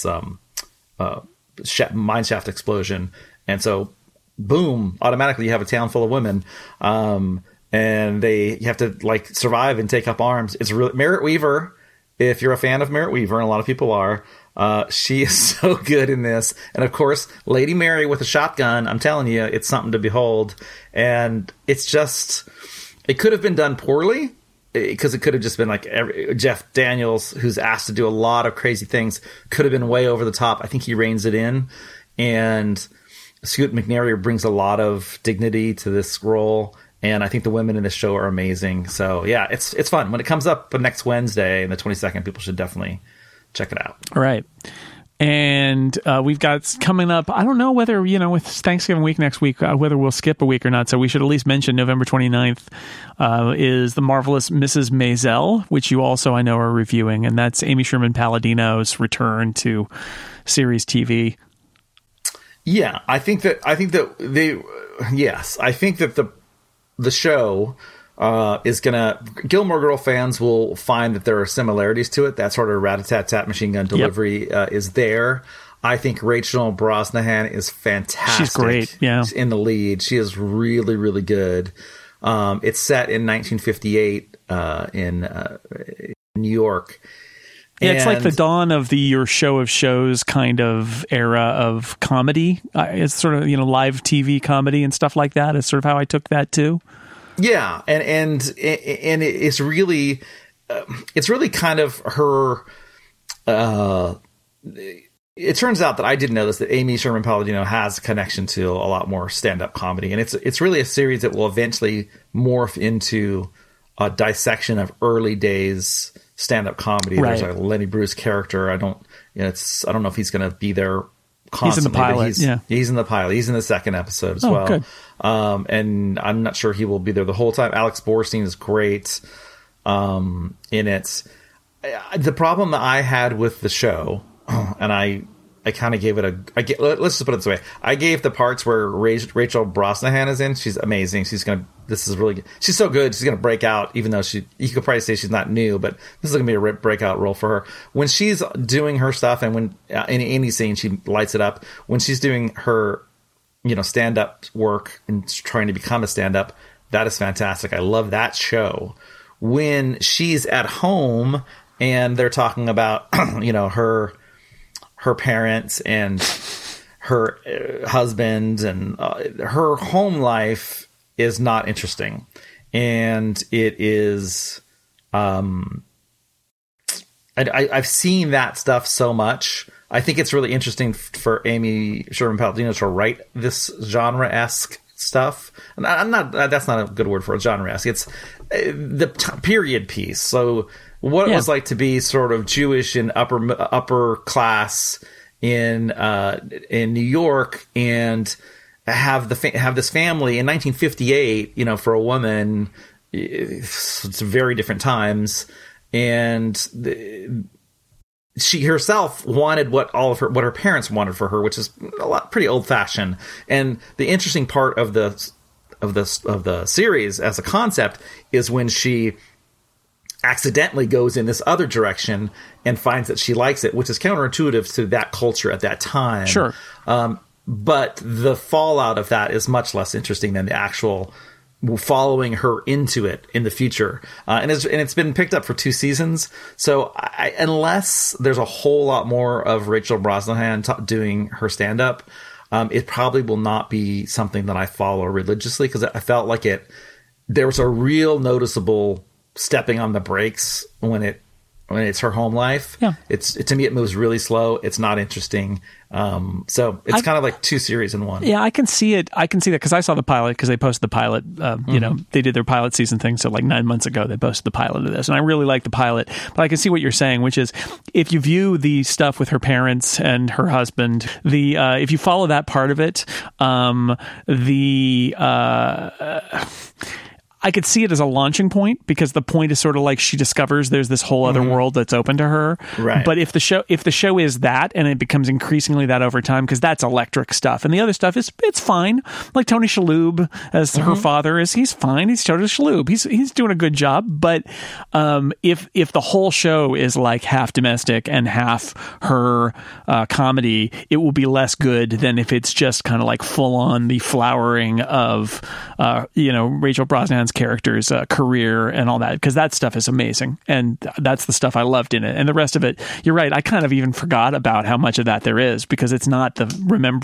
B: mine shaft explosion. And so, boom! Automatically, you have a town full of women, and you have to survive and take up arms. It's really Merritt Weaver. If you're a fan of Merritt Weaver, and a lot of people are, she is so good in this. And of course, Lady Mary with a shotgun. I'm telling you, it's something to behold. And it's just, it could have been done poorly, because it could have just been Jeff Daniels, who's asked to do a lot of crazy things, could have been way over the top. I think he reins it in. And Scoot McNairy brings a lot of dignity to this role. And I think the women in this show are amazing. So, yeah, it's fun. When it comes up next Wednesday and the 22nd, people should definitely check it out.
A: All right. And we've got coming up, I don't know whether, with Thanksgiving week next week, whether we'll skip a week or not. So we should at least mention November 29th is The Marvelous Mrs. Maisel, which you also, I know, are reviewing. And that's Amy Sherman Palladino's return to series TV.
B: Yeah, I think that the show is gonna, Gilmore Girl fans will find that there are similarities to it. That sort of rat-a-tat-tat machine gun delivery is there. I think Rachel Brosnahan is fantastic. She's great. Yeah, she's in the lead. She is really, really good. It's set in 1958 in New York.
A: Yeah, it's like the dawn of the Your Show of Shows kind of era of comedy. It's sort of, live TV comedy and stuff like that. It's sort of how I took that too. Yeah, and it's really kind of her. It turns out that I didn't know this, that Amy Sherman Palladino has a connection to a lot more stand-up comedy, and it's really a series that will eventually morph into a dissection of early days stand-up comedy. Right. There's a Lenny Bruce character. I don't know if he's going to be there constantly. He's in the pilot. He's in the pilot. He's in the second episode as well. Good. And I'm not sure he will be there the whole time. Alex Borstein is great in it. The problem that I had with the show, and I
B: kind of gave it let's just put it this way. I gave the parts where Rachel Brosnahan is in. She's amazing. This is really good. She's so good. She's going to break out, even though you could probably say she's not new, but this is going to be a breakout role for her. When she's doing her stuff and when in any scene, she lights it up. When she's doing her, stand-up work and trying to become a stand-up, that is fantastic. I love that show. When she's at home and they're talking about, her parents and her husband and her home life is not interesting. And it is, I've seen that stuff so much. I think it's really interesting for Amy Sherman-Palladino to write this genre-esque stuff. That's not a good word for it, genre-esque. It's the period piece. So what it was like to be sort of Jewish and upper class in New York and have this family in 1958, for a woman, it's very different times. And she herself wanted what her parents wanted for her, which is pretty old fashioned. And the interesting part of the series as a concept is when she accidentally goes in this other direction and finds that she likes it, which is counterintuitive to that culture at that time.
A: Sure.
B: But the fallout of that is much less interesting than the actual following her into it in the future. And it's been picked up for 2 seasons. So unless there's a whole lot more of Rachel Brosnahan doing her stand-up, it probably will not be something that I follow religiously, because I felt like there was a real noticeable stepping on the brakes when it's her home life.
A: Yeah.
B: To me, it moves really slow. It's not interesting. So it's kind of like 2 series in one.
A: Yeah, I can see it. I can see that because I saw the pilot, because they posted the pilot. They did their pilot season thing. So like 9 months ago, they posted the pilot of this, and I really like the pilot. But I can see what you're saying, which is if you view the stuff with her parents and her husband, if you follow that part of it, I could see it as a launching point, because the point is sort of like she discovers there's this whole other world that's open to her.
B: Right.
A: But if the show is that, and it becomes increasingly that over time, because that's electric stuff, and the other stuff it's fine. Like Tony Shalhoub as her father he's fine. He's Tony Shalhoub. He's doing a good job. But if the whole show is like half domestic and half her comedy, it will be less good than if it's just kind of like full on the flowering of Rachel Brosnahan's character's career and all that, because that stuff is amazing, and that's the stuff I loved in it. And the rest of it, you're right, I kind of even forgot about how much of that there is, because it's not it's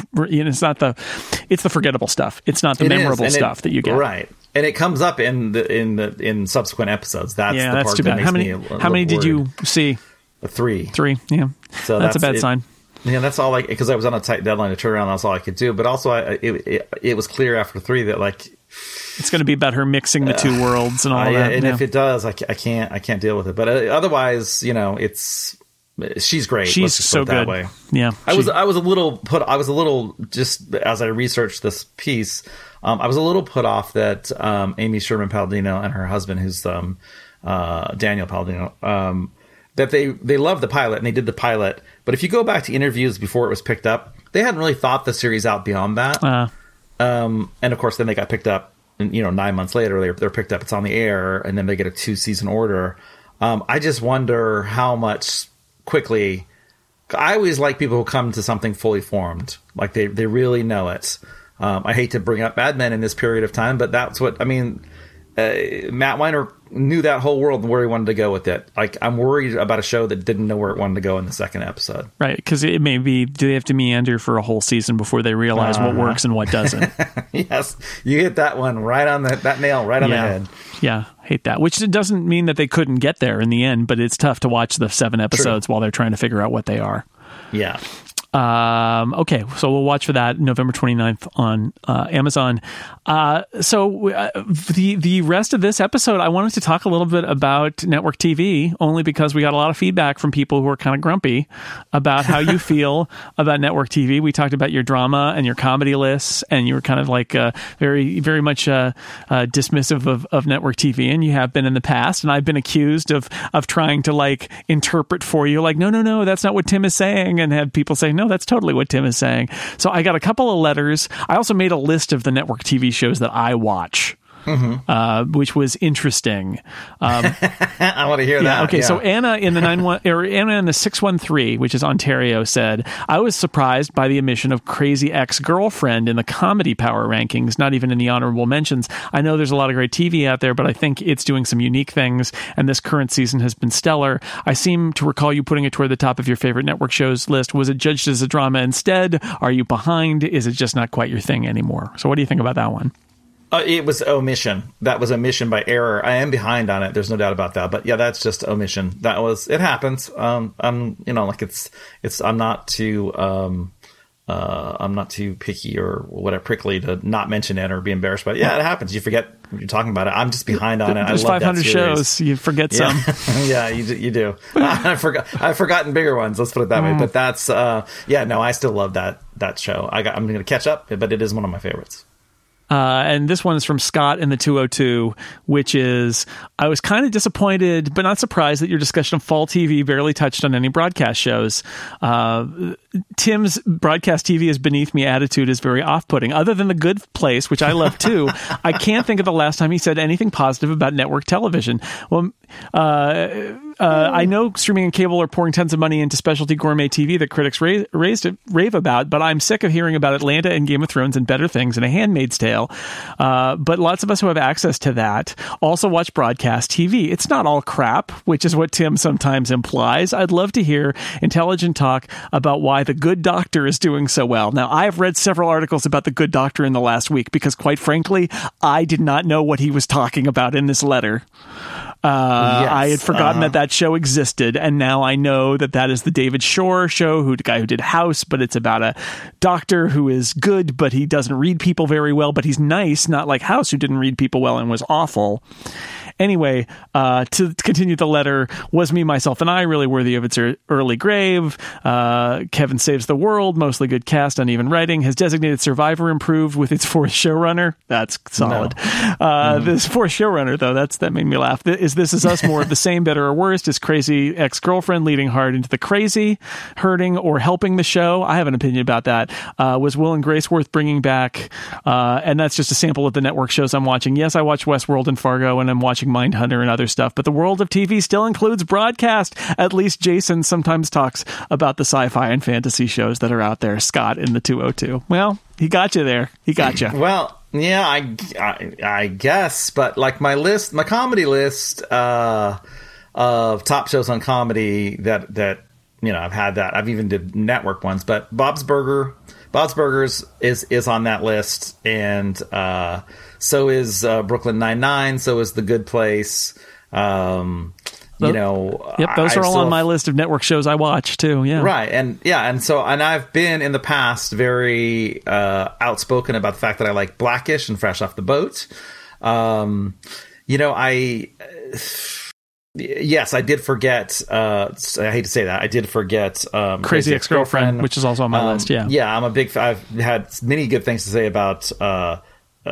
A: the forgettable stuff. It's not the memorable stuff that you get.
B: Right. And it comes up in subsequent episodes. That's the part
A: too bad.
B: That makes
A: how many did you see?
B: 3.
A: 3, yeah. So that's a bad sign.
B: Yeah, that's all. Because I was on a tight deadline to turn around. That's all I could do. But also, it was clear after 3 that
A: it's going to be about her mixing the 2 worlds and all that.
B: And if it does, I can't deal with it. But otherwise, she's great.
A: She's so good.
B: That way.
A: Yeah,
B: I was a little just as I researched this piece, I was a little put off that Amy Sherman-Palladino and her husband, who's Daniel Palladino, that they loved the pilot and they did the pilot. But if you go back to interviews before it was picked up, they hadn't really thought the series out beyond that. And of course, then they got picked up, and 9 months later, they're picked up. It's on the air, and then they get a 2-season order. I just wonder how much quickly. I always like people who come to something fully formed, like they really know it. I hate to bring up Mad Men in this period of time, but that's what I mean. Matt Weiner knew that whole world and where he wanted to go with it. Like, I'm worried about a show that didn't know where it wanted to go in the second episode.
A: Right, because it may be, do they have to meander for a whole season before they realize what works and what doesn't?
B: Yes, you hit that one right on that nail right on the head.
A: Yeah, hate that. Which doesn't mean that they couldn't get there in the end, but it's tough to watch the 7 episodes while they're trying to figure out what they are.
B: Yeah.
A: Okay, so we'll watch for that November 29th on Amazon. So the rest of this episode, I wanted to talk a little bit about network TV, only because we got a lot of feedback from people who are kind of grumpy about how you feel about network TV. We talked about your drama and your comedy lists, and you were kind of like very, very much dismissive of network TV, and you have been in the past. And I've been accused of trying to like interpret for you, like, no, that's not what Tim is saying, and have people say, no, that's totally what Tim is saying. So I got a couple of letters. I also made a list of the network TV shows that I watch. Which was interesting.
B: I want to hear that.
A: Okay, so Anna in the 613, which is Ontario, said, I was surprised by the omission of Crazy Ex-Girlfriend in the comedy power rankings, not even in the honorable mentions. I know there's a lot of great TV out there, but I think it's doing some unique things, and this current season has been stellar. I seem to recall you putting it toward the top of your favorite network shows list. Was it judged as a drama instead? Are you behind? Is it just not quite your thing anymore? So what do you think about that one?
B: It was omission. That was omission by error. I am behind on it. There's no doubt about that. But yeah, that's just omission. It happens. I'm not too picky or whatever, prickly to not mention it or be embarrassed by it. Yeah, it happens. You forget what you're talking about it. I'm just behind on it.
A: There's 500 shows. You forget some.
B: Yeah, you do. I've forgotten bigger ones. Let's put it that way. But that's, I still love that show. I'm going to catch up, but it is one of my favorites.
A: And this one is from Scott in the 202, which is, I was kind of disappointed, but not surprised that your discussion of fall TV barely touched on any broadcast shows. Tim's broadcast TV is beneath me attitude is very off-putting. Other than The Good Place, which I love too, I can't think of the last time he said anything positive about network television. Well, I know streaming and cable are pouring tons of money into specialty gourmet TV that critics rave about, but I'm sick of hearing about Atlanta and Game of Thrones and better things and A Handmaid's Tale. But lots of us who have access to that also watch broadcast TV. It's not all crap, which is what Tim sometimes implies. I'd love to hear intelligent talk about why The Good Doctor is doing so well. Now, I've read several articles about The Good Doctor in the last week because, quite frankly, I did not know what he was talking about in this letter. I had forgotten that show existed, and now I know that is the David Shore show, the guy who did House, but it's about a doctor who is good, but he doesn't read people very well, but he's nice, not like House, who didn't read people well and was awful. Anyway, to continue the letter, Was Me, Myself, and I really worthy of its early grave? Kevin Saves the World, mostly good cast, uneven writing. Has Designated Survivor improved with its fourth showrunner? That's solid. No. This fourth showrunner, though, that made me laugh. Is This Is Us more of the same, better or worse? Is Crazy Ex-Girlfriend leading hard into the crazy, hurting or helping the show? I have an opinion about that. Was Will and Grace worth bringing back? And that's just a sample of the network shows I'm watching. Yes, I watch Westworld and Fargo, and I'm watching Mindhunter and other stuff, but the world of TV still includes broadcast. At least Jason sometimes talks about the sci-fi and fantasy shows that are out there. Scott in the 202. Well, he got you there. He got you.
B: Well, yeah, I guess, but like my comedy list of top shows on comedy that I've had that. I've even did network ones, but Bob's Burgers is on that list, and so is Brooklyn Nine-Nine, so is The Good Place.
A: Yep, those are all on my list of network shows I watch too. Yeah,
B: right, and I've been in the past very outspoken about the fact that I like Blackish and Fresh Off the Boat. Yes, I did forget. I hate to say that. I did forget
A: Crazy Ex-Girlfriend, which is also on my list. Yeah,
B: yeah. I'm a big. I've had many good things to say about. Now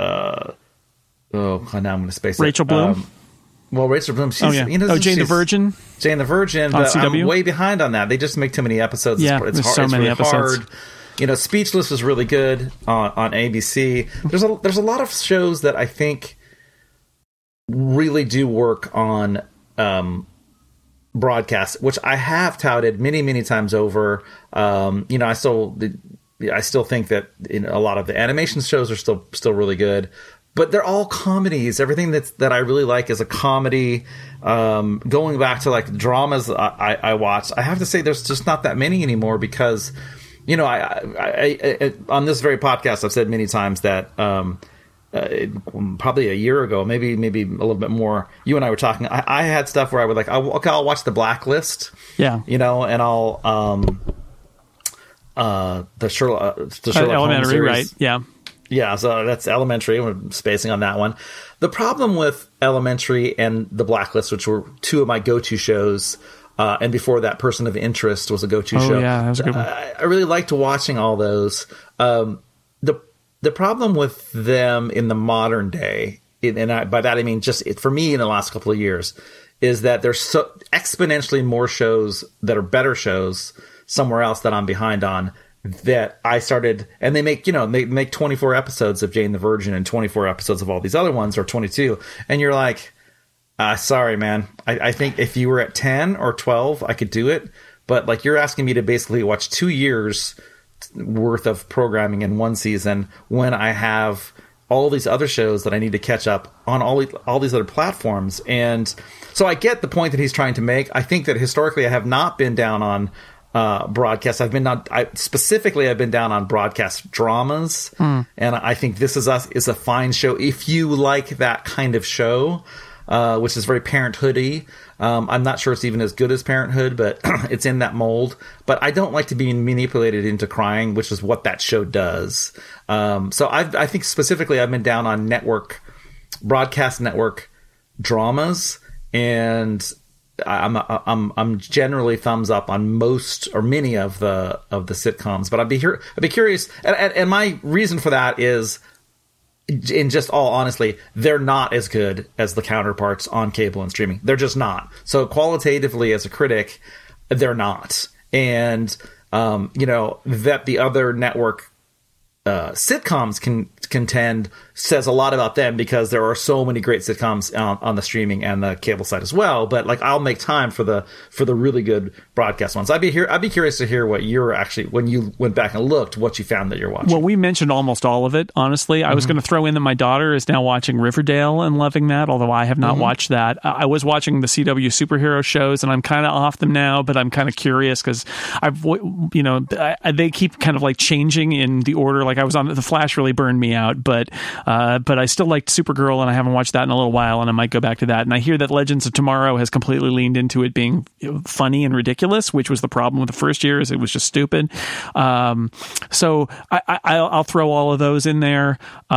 B: I'm going to space
A: Rachel Bloom.
B: Rachel Bloom. She's,
A: Jane the Virgin.
B: Jane the Virgin. But I'm way behind on that. They just make too many episodes.
A: Yeah,
B: it's hard.
A: So many
B: really
A: episodes.
B: Hard. Speechless was really good on ABC. There's a lot of shows that I think really do work on broadcast, which I have touted many, many times over. I still think that a lot of the animation shows are still really good, but they're all comedies. Everything that I really like is a comedy. Going back to like dramas I watched, I have to say there's just not that many anymore because, I on this very podcast I've said many times that probably a year ago, maybe a little bit more, you and I were talking. I had stuff where I would I'll watch The Blacklist. Yeah, and I'll the Sherlock
A: Elementary,
B: Holmes
A: right? Yeah.
B: So that's Elementary. I'm spacing on that one. The problem with Elementary and The Blacklist, which were two of my go-to shows, and before that, Person of Interest was a go-to show.
A: Yeah, that was a good one.
B: I really liked watching all those. The problem with them in the modern day, and by that I mean just for me in the last couple of years, is that there's so exponentially more shows that are better shows somewhere else that I'm behind on, that I started, and they make 24 episodes of Jane the Virgin and 24 episodes of all these other ones, or 22. And you're like, sorry, man. I think if you were at 10 or 12, I could do it. But like, you're asking me to basically watch 2 years worth of programming in one season when I have all these other shows that I need to catch up on all these other platforms. And so I get the point that he's trying to make. I think that historically I have not been down on broadcast. I've been down on broadcast dramas, and I think This Is Us is a fine show if you like that kind of show, which is very Parenthood-y. I'm not sure it's even as good as Parenthood, but it's in that mold. But I don't like to be manipulated into crying, which is what that show does. So I think specifically I've been down on broadcast network dramas, and I'm generally thumbs up on most or many of the sitcoms. But I'd be curious, and my reason for that is, in just all honesty, they're not as good as the counterparts on cable and streaming. They're just not. So qualitatively, as a critic, they're not. And that the other network sitcoms can contend says a lot about them, because there are so many great sitcoms on the streaming and the cable side as well. But like, I'll make time for the really good broadcast ones. I'd be curious to hear what you're actually, when you went back and looked, what you found that you're watching.
A: Well, we mentioned almost all of it, honestly. I was going to throw in that my daughter is now watching Riverdale and loving that, although I have not watched that. I was watching the CW superhero shows, and I'm kind of off them now, but I'm kind of curious because they keep kind of like changing in the order. Like, I was on The Flash, really burned me out, but I still liked Supergirl, and I haven't watched that in a little while, and I might go back to that. And I hear that Legends of Tomorrow has completely leaned into it being funny and ridiculous, which was the problem with the first year, is it was just stupid. So I'll throw all of those in there.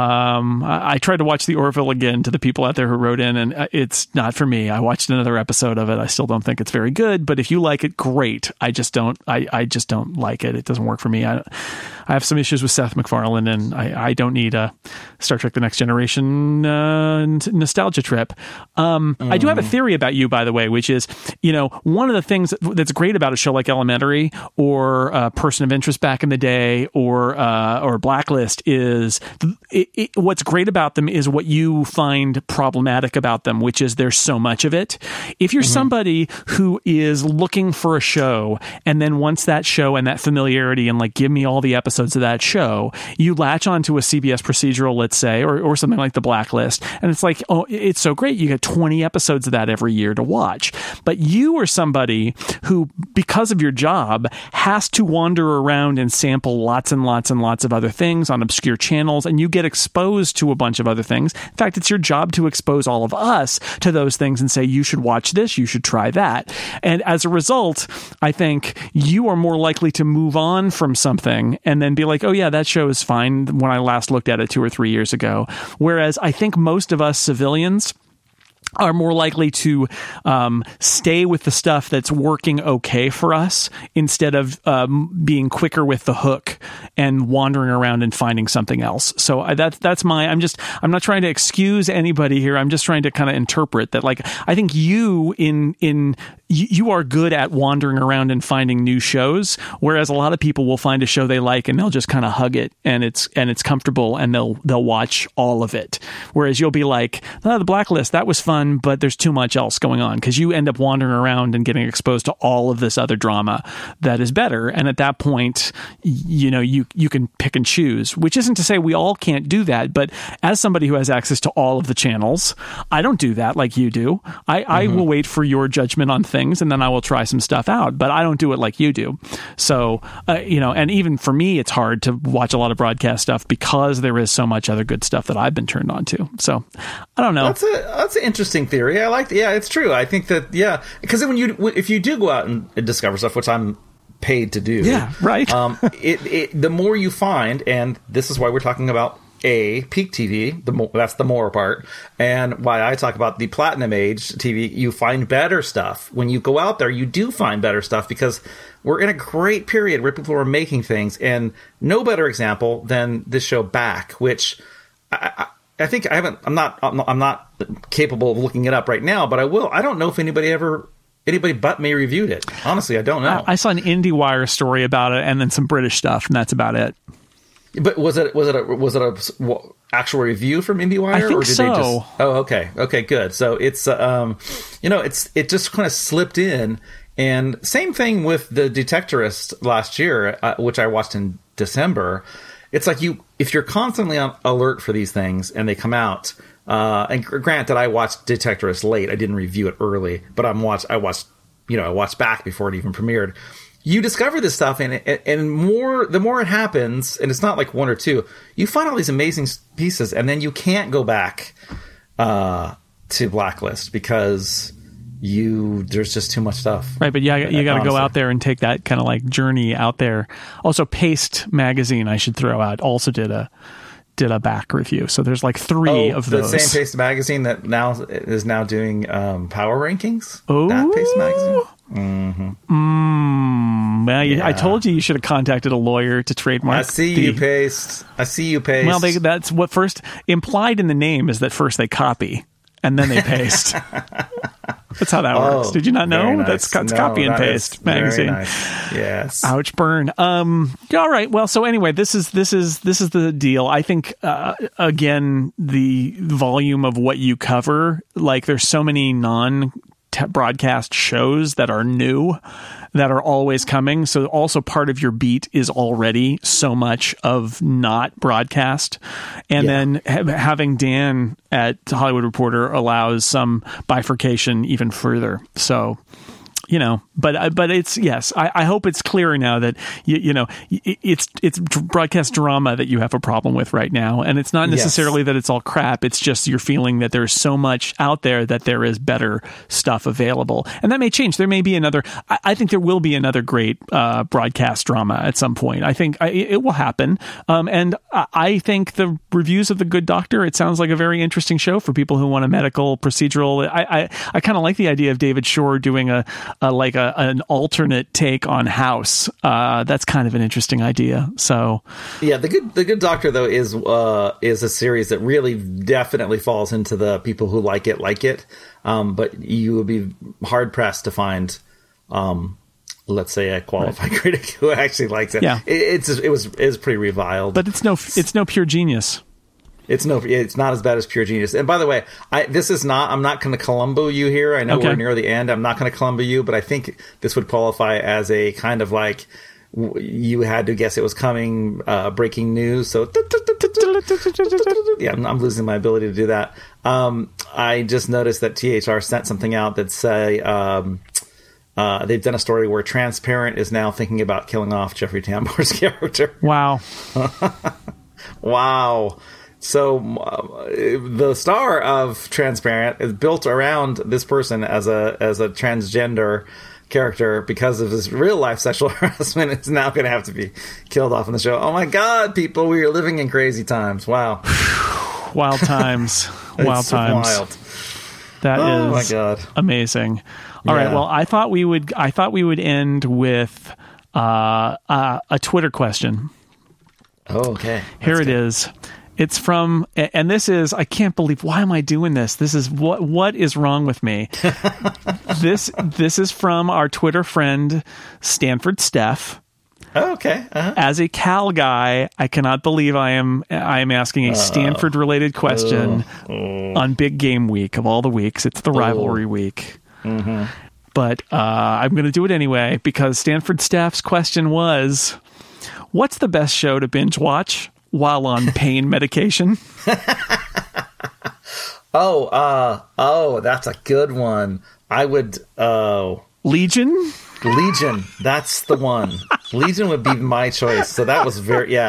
A: I tried to watch The Orville again, to the people out there who wrote in, and it's not for me. I watched another episode of it. I still don't think it's very good, but if you like it, great. I just don't like it. It doesn't work for me. I have some issues with Seth MacFarlane, and I don't need a Star Trek The Next Generation nostalgia trip. I do have a theory about you, by the way, which is, one of the things that's great about a show like Elementary or Person of Interest back in the day or Blacklist is what's great about them is what you find problematic about them, which is there's so much of it. If you're somebody who is looking for a show and then wants that show and that familiarity and like, give me all the episodes of that show, you latch onto a CBS procedural, let's say, or something like The Blacklist, and it's like, oh, it's so great, you get 20 episodes of that every year to watch. But you are somebody who, because of your job, has to wander around and sample lots and lots and lots of other things on obscure channels, and you get exposed to a bunch of other things. In fact, it's your job to expose all of us to those things and say, you should watch this, you should try that. And as a result, I think you are more likely to move on from something and then be like, oh yeah, that show is fine when I last looked at it 2 or 3 years ago. Whereas I think most of us civilians are more likely to stay with the stuff that's working okay for us instead of being quicker with the hook and wandering around and finding something else. So that's I'm not trying to excuse anybody here. I'm just trying to kind of interpret that. Like, I think you you are good at wandering around and finding new shows, whereas a lot of people will find a show they like and they'll just kind of hug it, and it's comfortable, and they'll watch all of it. Whereas you'll be like, oh, The Blacklist, that was fun, but there's too much else going on, because you end up wandering around and getting exposed to all of this other drama that is better. And at that point, you can pick and choose, which isn't to say we all can't do that. But as somebody who has access to all of the channels, I don't do that like you do. I will wait for your judgment on things, and then I will try some stuff out, but I don't do it like you do. So, and even for me, it's hard to watch a lot of broadcast stuff because there is so much other good stuff that I've been turned on to. So I don't know.
B: That's an interesting theory. I like that. Yeah, it's true. I think that, yeah, because if you do go out and discover stuff, which I'm paid to do.
A: Yeah, right.
B: The more you find, and this is why we're talking about peak TV, that's the more part, and why I talk about the platinum age TV, you find better stuff. When you go out there, you do find better stuff, because we're in a great period where people are making things, and no better example than this show Back, which I think I'm not capable of looking it up right now, but I will. I don't know if anybody ever anybody but me reviewed it. Honestly, I don't know.
A: I saw an IndieWire story about it, and then some British stuff, and that's about it.
B: But was it a actual review from IndieWire?
A: I think
B: or did
A: so.
B: They just, okay, good. So it's it just kind of slipped in. And same thing with The Detectorist last year, which I watched in December. It's like if you're constantly on alert for these things and they come out. And granted, I watched Detectorist late. I didn't review it early, but I watched back before it even premiered. You discover this stuff, and the more it happens, and it's not like one or two. You find all these amazing pieces, and then you can't go back to Blacklist because there's just too much stuff.
A: Right, but you got to go out there and take that kind of like journey out there. Also, Paste magazine, I should throw out, also did a back review. So there's like 3 of those.
B: The same Paste magazine that is now doing power rankings.
A: Oh,
B: that Paste magazine. Mm-hmm.
A: Well, I told you should have contacted a lawyer to trademark.
B: I see you, Paste. Well,
A: that's what first implied in the name is that first they copy and then they paste. That's how that works. Did you not know?
B: Nice.
A: That's copy and paste magazine.
B: Very nice. Yes.
A: Ouch, burn. All right. Well, so anyway, this is the deal. I think again, the volume of what you cover, like there's so many broadcast shows that are new, that are always coming. So also part of your beat is already so much of not broadcast. And then having Dan at Hollywood Reporter allows some bifurcation even further. So, but it's, yes, I hope it's clearer now that, it's broadcast drama that you have a problem with right now. And it's not necessarily that it's all crap. It's just you're feeling that there's so much out there that there is better stuff available. And that may change. There may be I think there will be another great broadcast drama at some point. I think it will happen. And I think the reviews of The Good Doctor, it sounds like a very interesting show for people who want a medical procedural. I kind of like the idea of David Shore doing an alternate take on House. That's kind of an interesting idea. So,
B: yeah, the Good Doctor though is a series that really definitely falls into the people who like it. But you would be hard pressed to find, let's say, a qualified critic who actually likes it.
A: Yeah,
B: it was pretty reviled.
A: But it's no pure genius.
B: It's not as bad as Pure Genius. And by the way, I'm not going to Columbo you here. I know we're near the end. I'm not going to Columbo you, but I think this would qualify as a kind of like, you had to guess it was coming, breaking news. So yeah, I'm losing my ability to do that. I just noticed that THR sent something out that say, they've done a story where Transparent is now thinking about killing off Jeffrey Tambor's character.
A: Wow.
B: Wow. So the star of Transparent is built around this person as a transgender character because of his real life sexual harassment. It's now going to have to be killed off in the show. Oh my God, people, we are living in crazy times. Wow.
A: Wild times. Wild times. Wild. That is my God. Amazing. All right. Well, I thought we would end with a Twitter question.
B: Oh, okay.
A: Here it is. It's from, and this is, I can't believe, why am I doing this? This is, what is wrong with me? This is from our Twitter friend, Stanford Steph.
B: Oh, okay. Uh-huh.
A: As a Cal guy, I cannot believe I am asking a Stanford related question on Big Game Week of all the weeks. It's the rivalry week.
B: Mm-hmm.
A: But I'm going to do it anyway because Stanford Steph's question was, what's the best show to binge watch while on pain medication?
B: That's a good one. I would,
A: Legion?
B: That's the one. Legion would be my choice. So that was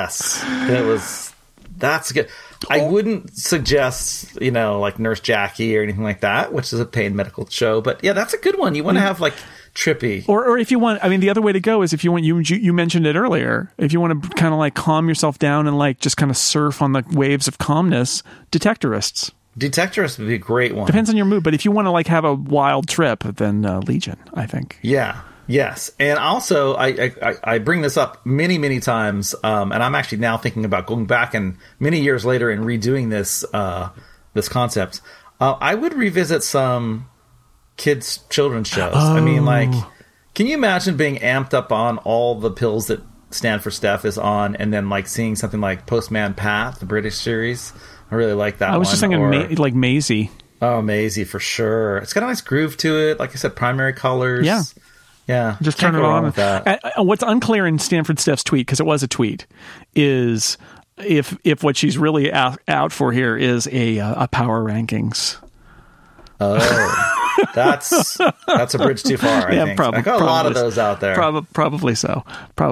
B: that's good. I wouldn't suggest, like Nurse Jackie or anything like that, which is a pain medical show. But yeah, that's a good one. You want to have like trippy,
A: or if you want, I mean, the other way to go is if you want, you mentioned it earlier, if you want to kind of like calm yourself down and like just kind of surf on the waves of calmness, Detectorists would be a great one. Depends on your mood, but if you want to like have a wild trip, then Legion, I think.
B: Yes, and also I bring this up many times, and I'm actually now thinking about going back and many years later and redoing this concept. I would revisit some kids' children's shows. I mean, like, can you imagine being amped up on all the pills that Stand for Steph is on, and then like seeing something like Postman Pat, the British series? I really like that one.
A: I was just thinking like Maisie.
B: Oh, Maisie, for sure. It's got a nice groove to it. Like I said, primary colors.
A: Yeah.
B: Yeah.
A: Just turn it on.
B: With that.
A: What's unclear in Stanford Steph's tweet, because it was a tweet, is if what she's really out for here is a power rankings.
B: Oh, that's a bridge too far. I think. I got a lot of those out there.
A: Probably so.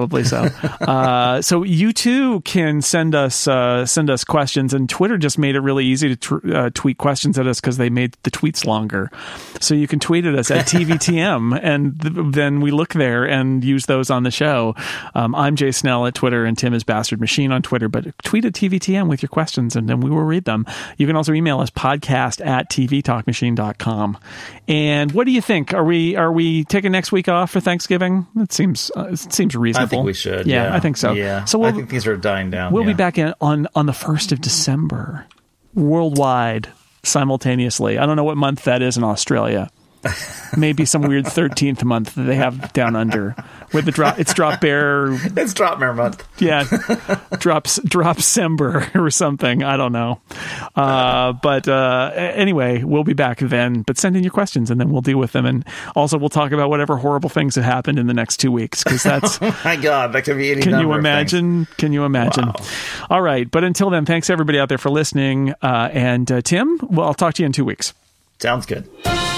A: So you too can send us questions, and Twitter just made it really easy to tweet questions at us because they made the tweets longer. So you can tweet at us at TVTM, and then we look there and use those on the show. I'm Jay Snell at Twitter, and Tim is Bastard Machine on Twitter. But tweet at TVTM with your questions, and then we will read them. You can also email us podcast@tvtalkmachine.com. And what do you think? Are we taking next week off for Thanksgiving? It seems reasonable.
B: I think we should.
A: Yeah, I think so.
B: Yeah.
A: So
B: I think things are dying down.
A: We'll be back on the 1st of December, worldwide, simultaneously. I don't know what month that is in Australia. Maybe some weird 13th month that they have down under with it's drop bear.
B: It's drop bear month.
A: Yeah. drop Sember or something. I don't know. But anyway, we'll be back then, but send in your questions and then we'll deal with them. And also we'll talk about whatever horrible things that happened in the next 2 weeks. Cause that's,
B: oh my God, that could be any
A: Can
B: number
A: you imagine? Can you imagine?
B: Wow.
A: All right. But until then, thanks everybody out there for listening. And Tim, well, I'll talk to you in 2 weeks.
B: Sounds good.